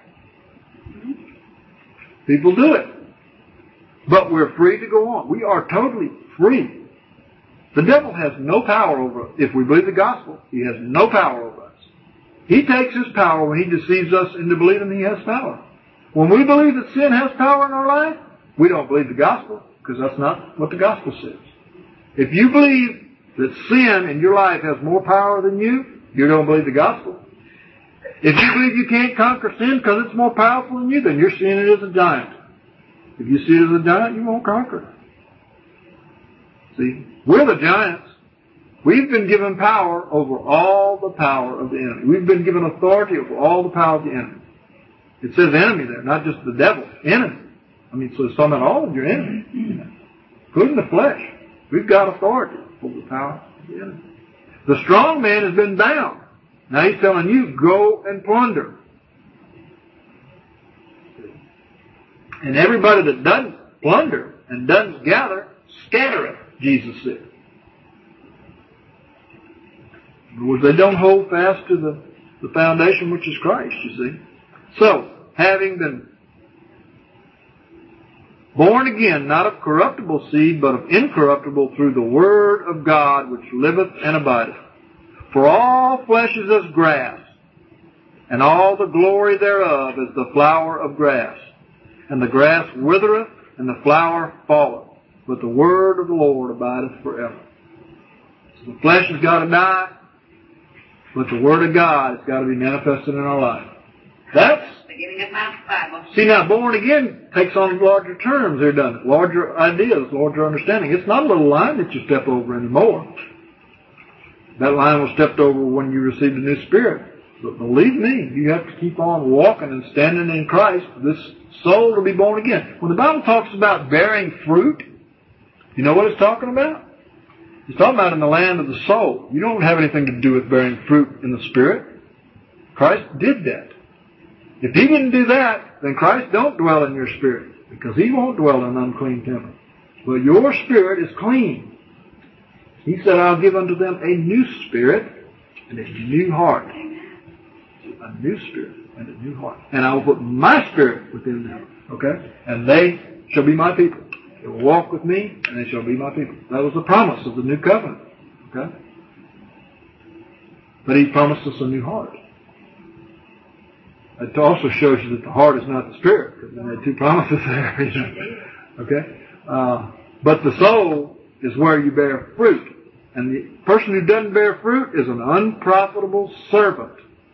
S1: People do it. But we're free to go on. We are totally free. The devil has no power over us. If we believe the gospel, he has no power over us. He takes his power when he deceives us into believing he has power. When we believe that sin has power in our life, we don't believe the gospel, because that's not what the gospel says. If you believe that sin in your life has more power than you, you don't believe the gospel. If you believe you can't conquer sin because it's more powerful than you, then you're seeing it as a giant. If you see it as a giant, you won't conquer it. See, we're the giants. We've been given power over all the power of the enemy. We've been given authority over all the power of the enemy. It says enemy there, not just the devil. Enemy. I mean, so it's talking about all of your enemies, including the flesh. We've got authority over the power of the enemy. The strong man has been bound. Now he's telling you, go and plunder. And everybody that doesn't plunder and doesn't gather, scattereth, Jesus said. In other words, they don't hold fast to the, the foundation which is Christ, you see. So, having been born again, not of corruptible seed, but of incorruptible through the Word of God, which liveth and abideth. For all flesh is as grass, and all the glory thereof is the flower of grass. And the grass withereth, and the flower falleth, but the word of the Lord abideth forever. So the flesh has got to die, but the Word of God has got to be manifested in our life. That's
S4: Beginning of Mount Bible.
S1: See, now, born again takes on larger terms here, doesn't it? Larger ideas, larger understanding. It's not a little line that you step over anymore. That line was stepped over when you received a new spirit. But believe me, you have to keep on walking and standing in Christ for this soul to be born again. When the Bible talks about bearing fruit, you know what it's talking about? He's talking about in the land of the soul. You don't have anything to do with bearing fruit in the Spirit. Christ did that. If He didn't do that, then Christ don't dwell in your spirit, because He won't dwell in an unclean temple. Well, your spirit is clean. He said, I'll give unto them a new spirit and a new heart. A new spirit and a new heart. And I will put my spirit within them. Okay? And they shall be my people. They will walk with me, and they shall be my people. That was the promise of the new covenant. Okay? But He promised us a new heart. It also shows you that the heart is not the spirit, because there are two promises there. You know? Okay? Uh, but the soul is where you bear fruit. And the person who doesn't bear fruit is an unprofitable servant.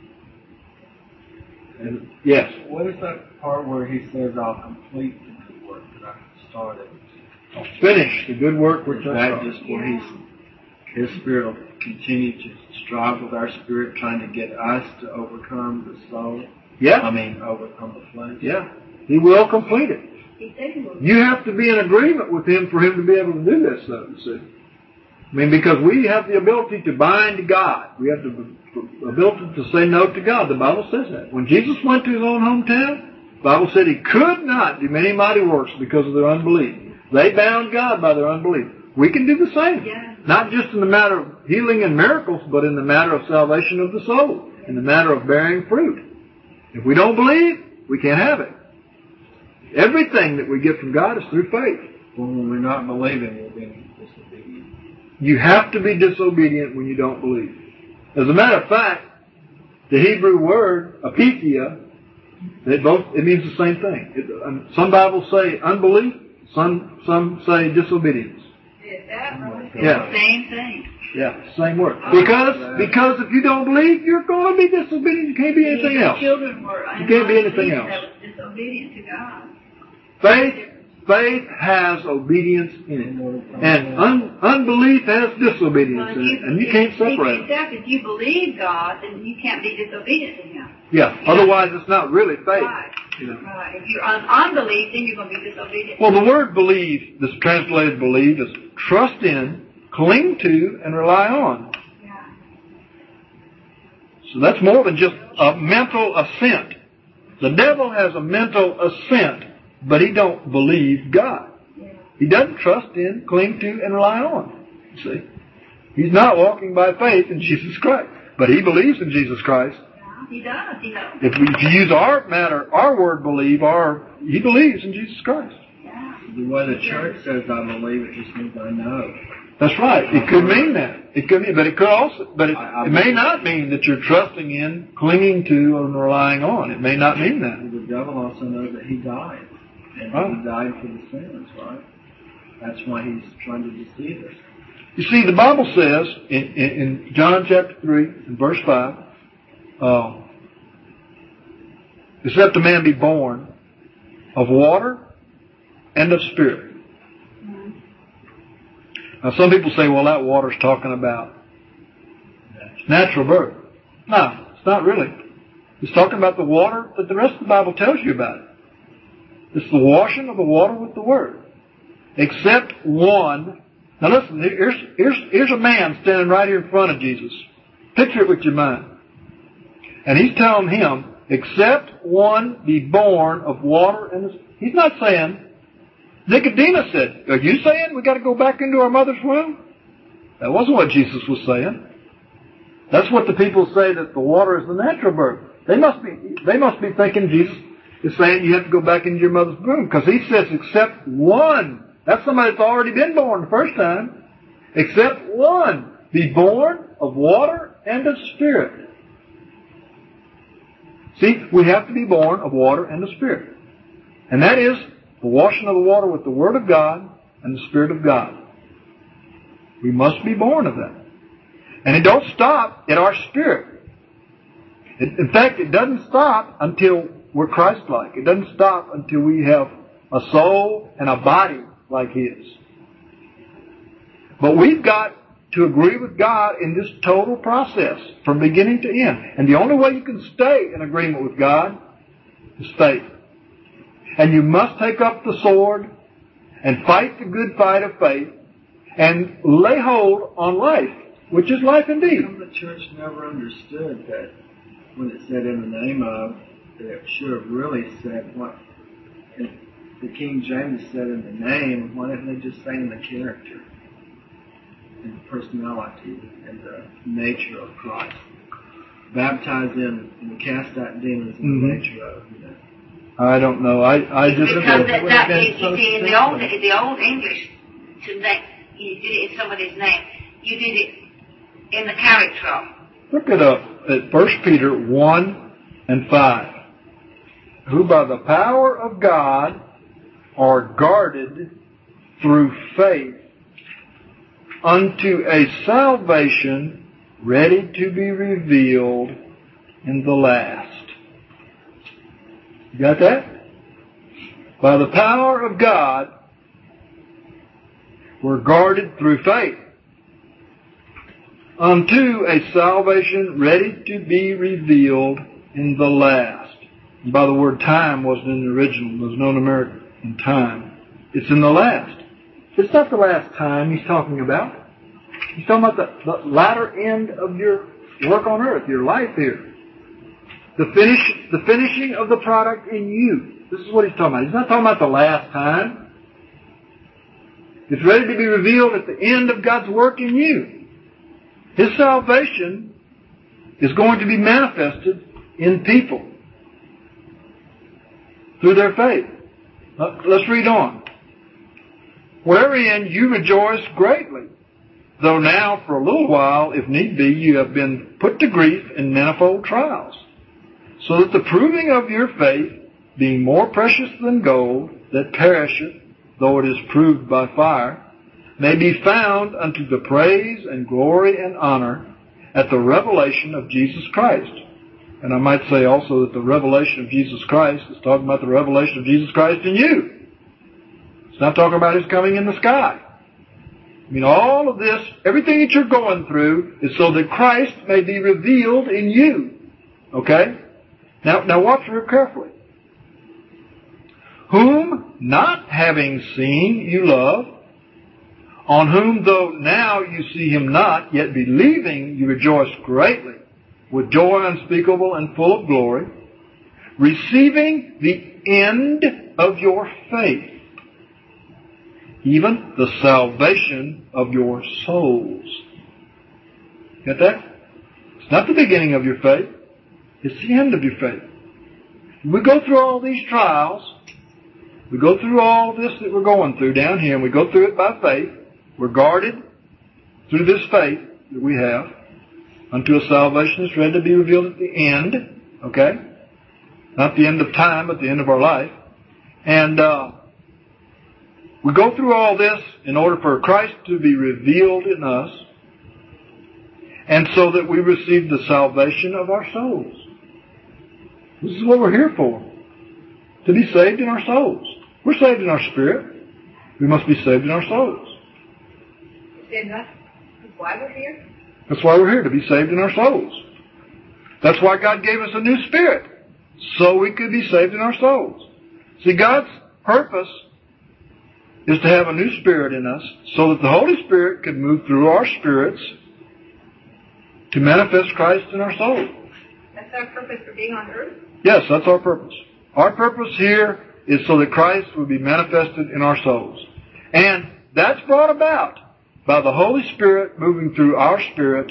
S1: And yes.
S3: What is that part where He says, I'll complete the good work that I started?
S1: I'll finish the good work which I started.
S3: Is that just where He's, His Spirit will continue to strive with our spirit, trying to get us to overcome the soul?
S1: Yeah.
S3: I mean, overcome the flesh?
S1: Yeah. He will complete it.
S2: He said he will.
S1: You have to be in agreement with Him for Him to be able to do this, though, you see. I mean, because we have the ability to bind to God. We have the ability to say no to God. The Bible says that. When Jesus went to His own hometown, the Bible said He could not do many mighty works because of their unbelief. They bound God by their unbelief. We can do the same.
S2: Yeah.
S1: Not just in the matter of healing and miracles, but in the matter of salvation of the soul, in the matter of bearing fruit. If we don't believe, we can't have it. Everything that we get from God is through faith.
S3: Well, when we're not believing, we're being disobedient.
S1: You have to be disobedient when you don't believe. As a matter of fact, the Hebrew word, apithia, they both, it means the same thing. It, um, some Bibles say unbelief, some some say disobedience.
S2: Is that right?
S1: Yeah.
S4: Same thing.
S1: Yeah, same word. Because because if you don't believe, you're going to be disobedient. You can't be anything
S4: His
S1: else.
S4: children were
S1: You can't be anything
S4: unbelievers
S1: else.
S4: that was disobedient to God.
S1: Faith, faith has obedience in it. And un, unbelief has disobedience
S4: Well, if
S1: in
S4: you,
S1: it. And you can't separate them.
S4: Except if you believe God, then you can't be disobedient to Him.
S1: Yeah, otherwise it's not really faith.
S4: Right.
S1: You know.
S4: Right. If you're un- unbelief, then you're going to be disobedient.
S1: Well, the word believe, this translated believe, is trust in, cling to, and rely on.
S4: Yeah.
S1: So that's more than just a mental assent. The devil has a mental assent, but he don't believe God. He doesn't trust in, cling to, and rely on. You see? He's not walking by faith in Jesus Christ. But he believes in Jesus Christ.
S4: Yeah, he does. He knows.
S1: If, we, if you use our matter, our word believe, our he believes in Jesus Christ.
S4: Yeah.
S3: The way the church says I believe, it just means I know.
S1: That's right. It could mean that. It could mean, but it could also, but it,
S3: I- I
S1: it may not mean that you're trusting in, clinging to, and relying on. It may not mean that.
S3: The devil also knows that He died. And
S1: Oh.
S3: He died for the sinners, right? That's why he's trying to deceive us.
S1: You see, the Bible says in, in, in John chapter three, in verse five, uh, except a man be born of water and of spirit. Now, some people say, well, that water's talking about natural birth. No, it's not really. It's talking about the water that the rest of the Bible tells you about it. It's the washing of the water with the Word. Except one. Now listen, here's, here's, here's a man standing right here in front of Jesus. Picture it with your mind. And he's telling him, except one be born of water and the... He's not saying... Nicodemus said, are you saying we got to go back into our mother's womb? That wasn't what Jesus was saying. That's what the people say, that the water is the natural birth. They must be, they must be thinking Jesus is saying you have to go back into your mother's womb. Because he says, except one. That's somebody that's already been born the first time. Except one be born of water and of spirit. See, we have to be born of water and of spirit. And that is the washing of the water with the Word of God and the Spirit of God. We must be born of that. And it don't stop at our spirit. It, in fact, it doesn't stop until we're Christ-like. It doesn't stop until we have a soul and a body like His. But we've got to agree with God in this total process from beginning to end. And the only way you can stay in agreement with God is faith. And you must take up the sword and fight the good fight of faith and lay hold on life, which is life indeed.
S3: Some of the church never understood that when it said in the name of, that it should have really said what the King James said in the name. Why didn't they just say in the character, in the personality, and the nature of Christ? Baptize in and cast out demons in
S1: Mm-hmm.
S3: the nature of, you know.
S1: I don't know. I, I just...
S4: Because
S3: It
S4: that,
S3: would
S4: that,
S3: have been
S4: you,
S3: so
S4: you see, in the
S3: simple.
S4: old, in the old English, to name, you did it in somebody's name. You did it in the character.
S1: Look it up at First Peter one and five. Who by the power of God are guarded through faith unto a salvation ready to be revealed in the last. You got that? By the power of God, we're guarded through faith unto a salvation ready to be revealed in the last. And by the word time wasn't in the original. There's no numeric in time. It's in the last. It's not the last time he's talking about. He's talking about the, the latter end of your work on earth, your life here. The finish, the finishing of the product in you. This is what he's talking about. He's not talking about the last time. It's ready to be revealed at the end of God's work in you. His salvation is going to be manifested in people through their faith. Let's read on. Wherein you rejoice greatly, though now for a little while, if need be, you have been put to grief in manifold trials, so that the proving of your faith, being more precious than gold, that perisheth, though it is proved by fire, may be found unto the praise and glory and honor at the revelation of Jesus Christ. And I might say also that the revelation of Jesus Christ is talking about the revelation of Jesus Christ in you. It's not talking about His coming in the sky. I mean, all of this, everything that you're going through is so that Christ may be revealed in you. Okay? Now, now watch real carefully. Whom, not having seen, you love, on whom, though now you see Him not, yet believing, you rejoice greatly, with joy unspeakable and full of glory, receiving the end of your faith, even the salvation of your souls. Get that? It's not the beginning of your faith. It's the end of your faith. We go through all these trials. We go through all this that we're going through down here, and we go through it by faith. We're guarded through this faith that we have unto a salvation that's ready to be revealed at the end. Okay? Not the end of time, but the end of our life. And uh, we go through all this in order for Christ to be revealed in us, and so that we receive the salvation of our souls. This is what we're here for. To be saved in our souls. We're saved in our spirit. We must be saved in our souls.
S2: Then that's why we're here?
S1: That's why we're here, to be saved in our souls. That's why God gave us a new spirit, so we could be saved in our souls. See, God's purpose is to have a new spirit in us, so that the Holy Spirit could move through our spirits to manifest Christ in our soul.
S2: That's our purpose for being on earth?
S1: Yes, that's our purpose. Our purpose here is so that Christ will be manifested in our souls. And that's brought about by the Holy Spirit moving through our spirit,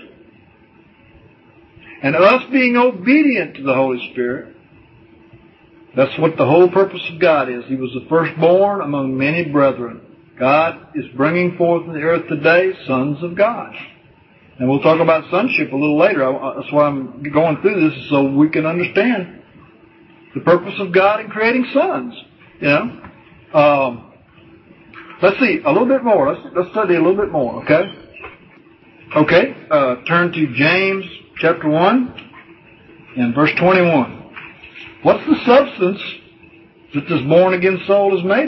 S1: and us being obedient to the Holy Spirit. That's what the whole purpose of God is. He was the firstborn among many brethren. God is bringing forth in the earth today sons of God. And we'll talk about sonship a little later. That's why I'm going through this, so we can understand the purpose of God in creating sons. You know? Um, let's see, a little bit more. Let's, let's study a little bit more, okay? Okay, uh, turn to James chapter one and verse twenty-one. What's the substance that this born-again soul is made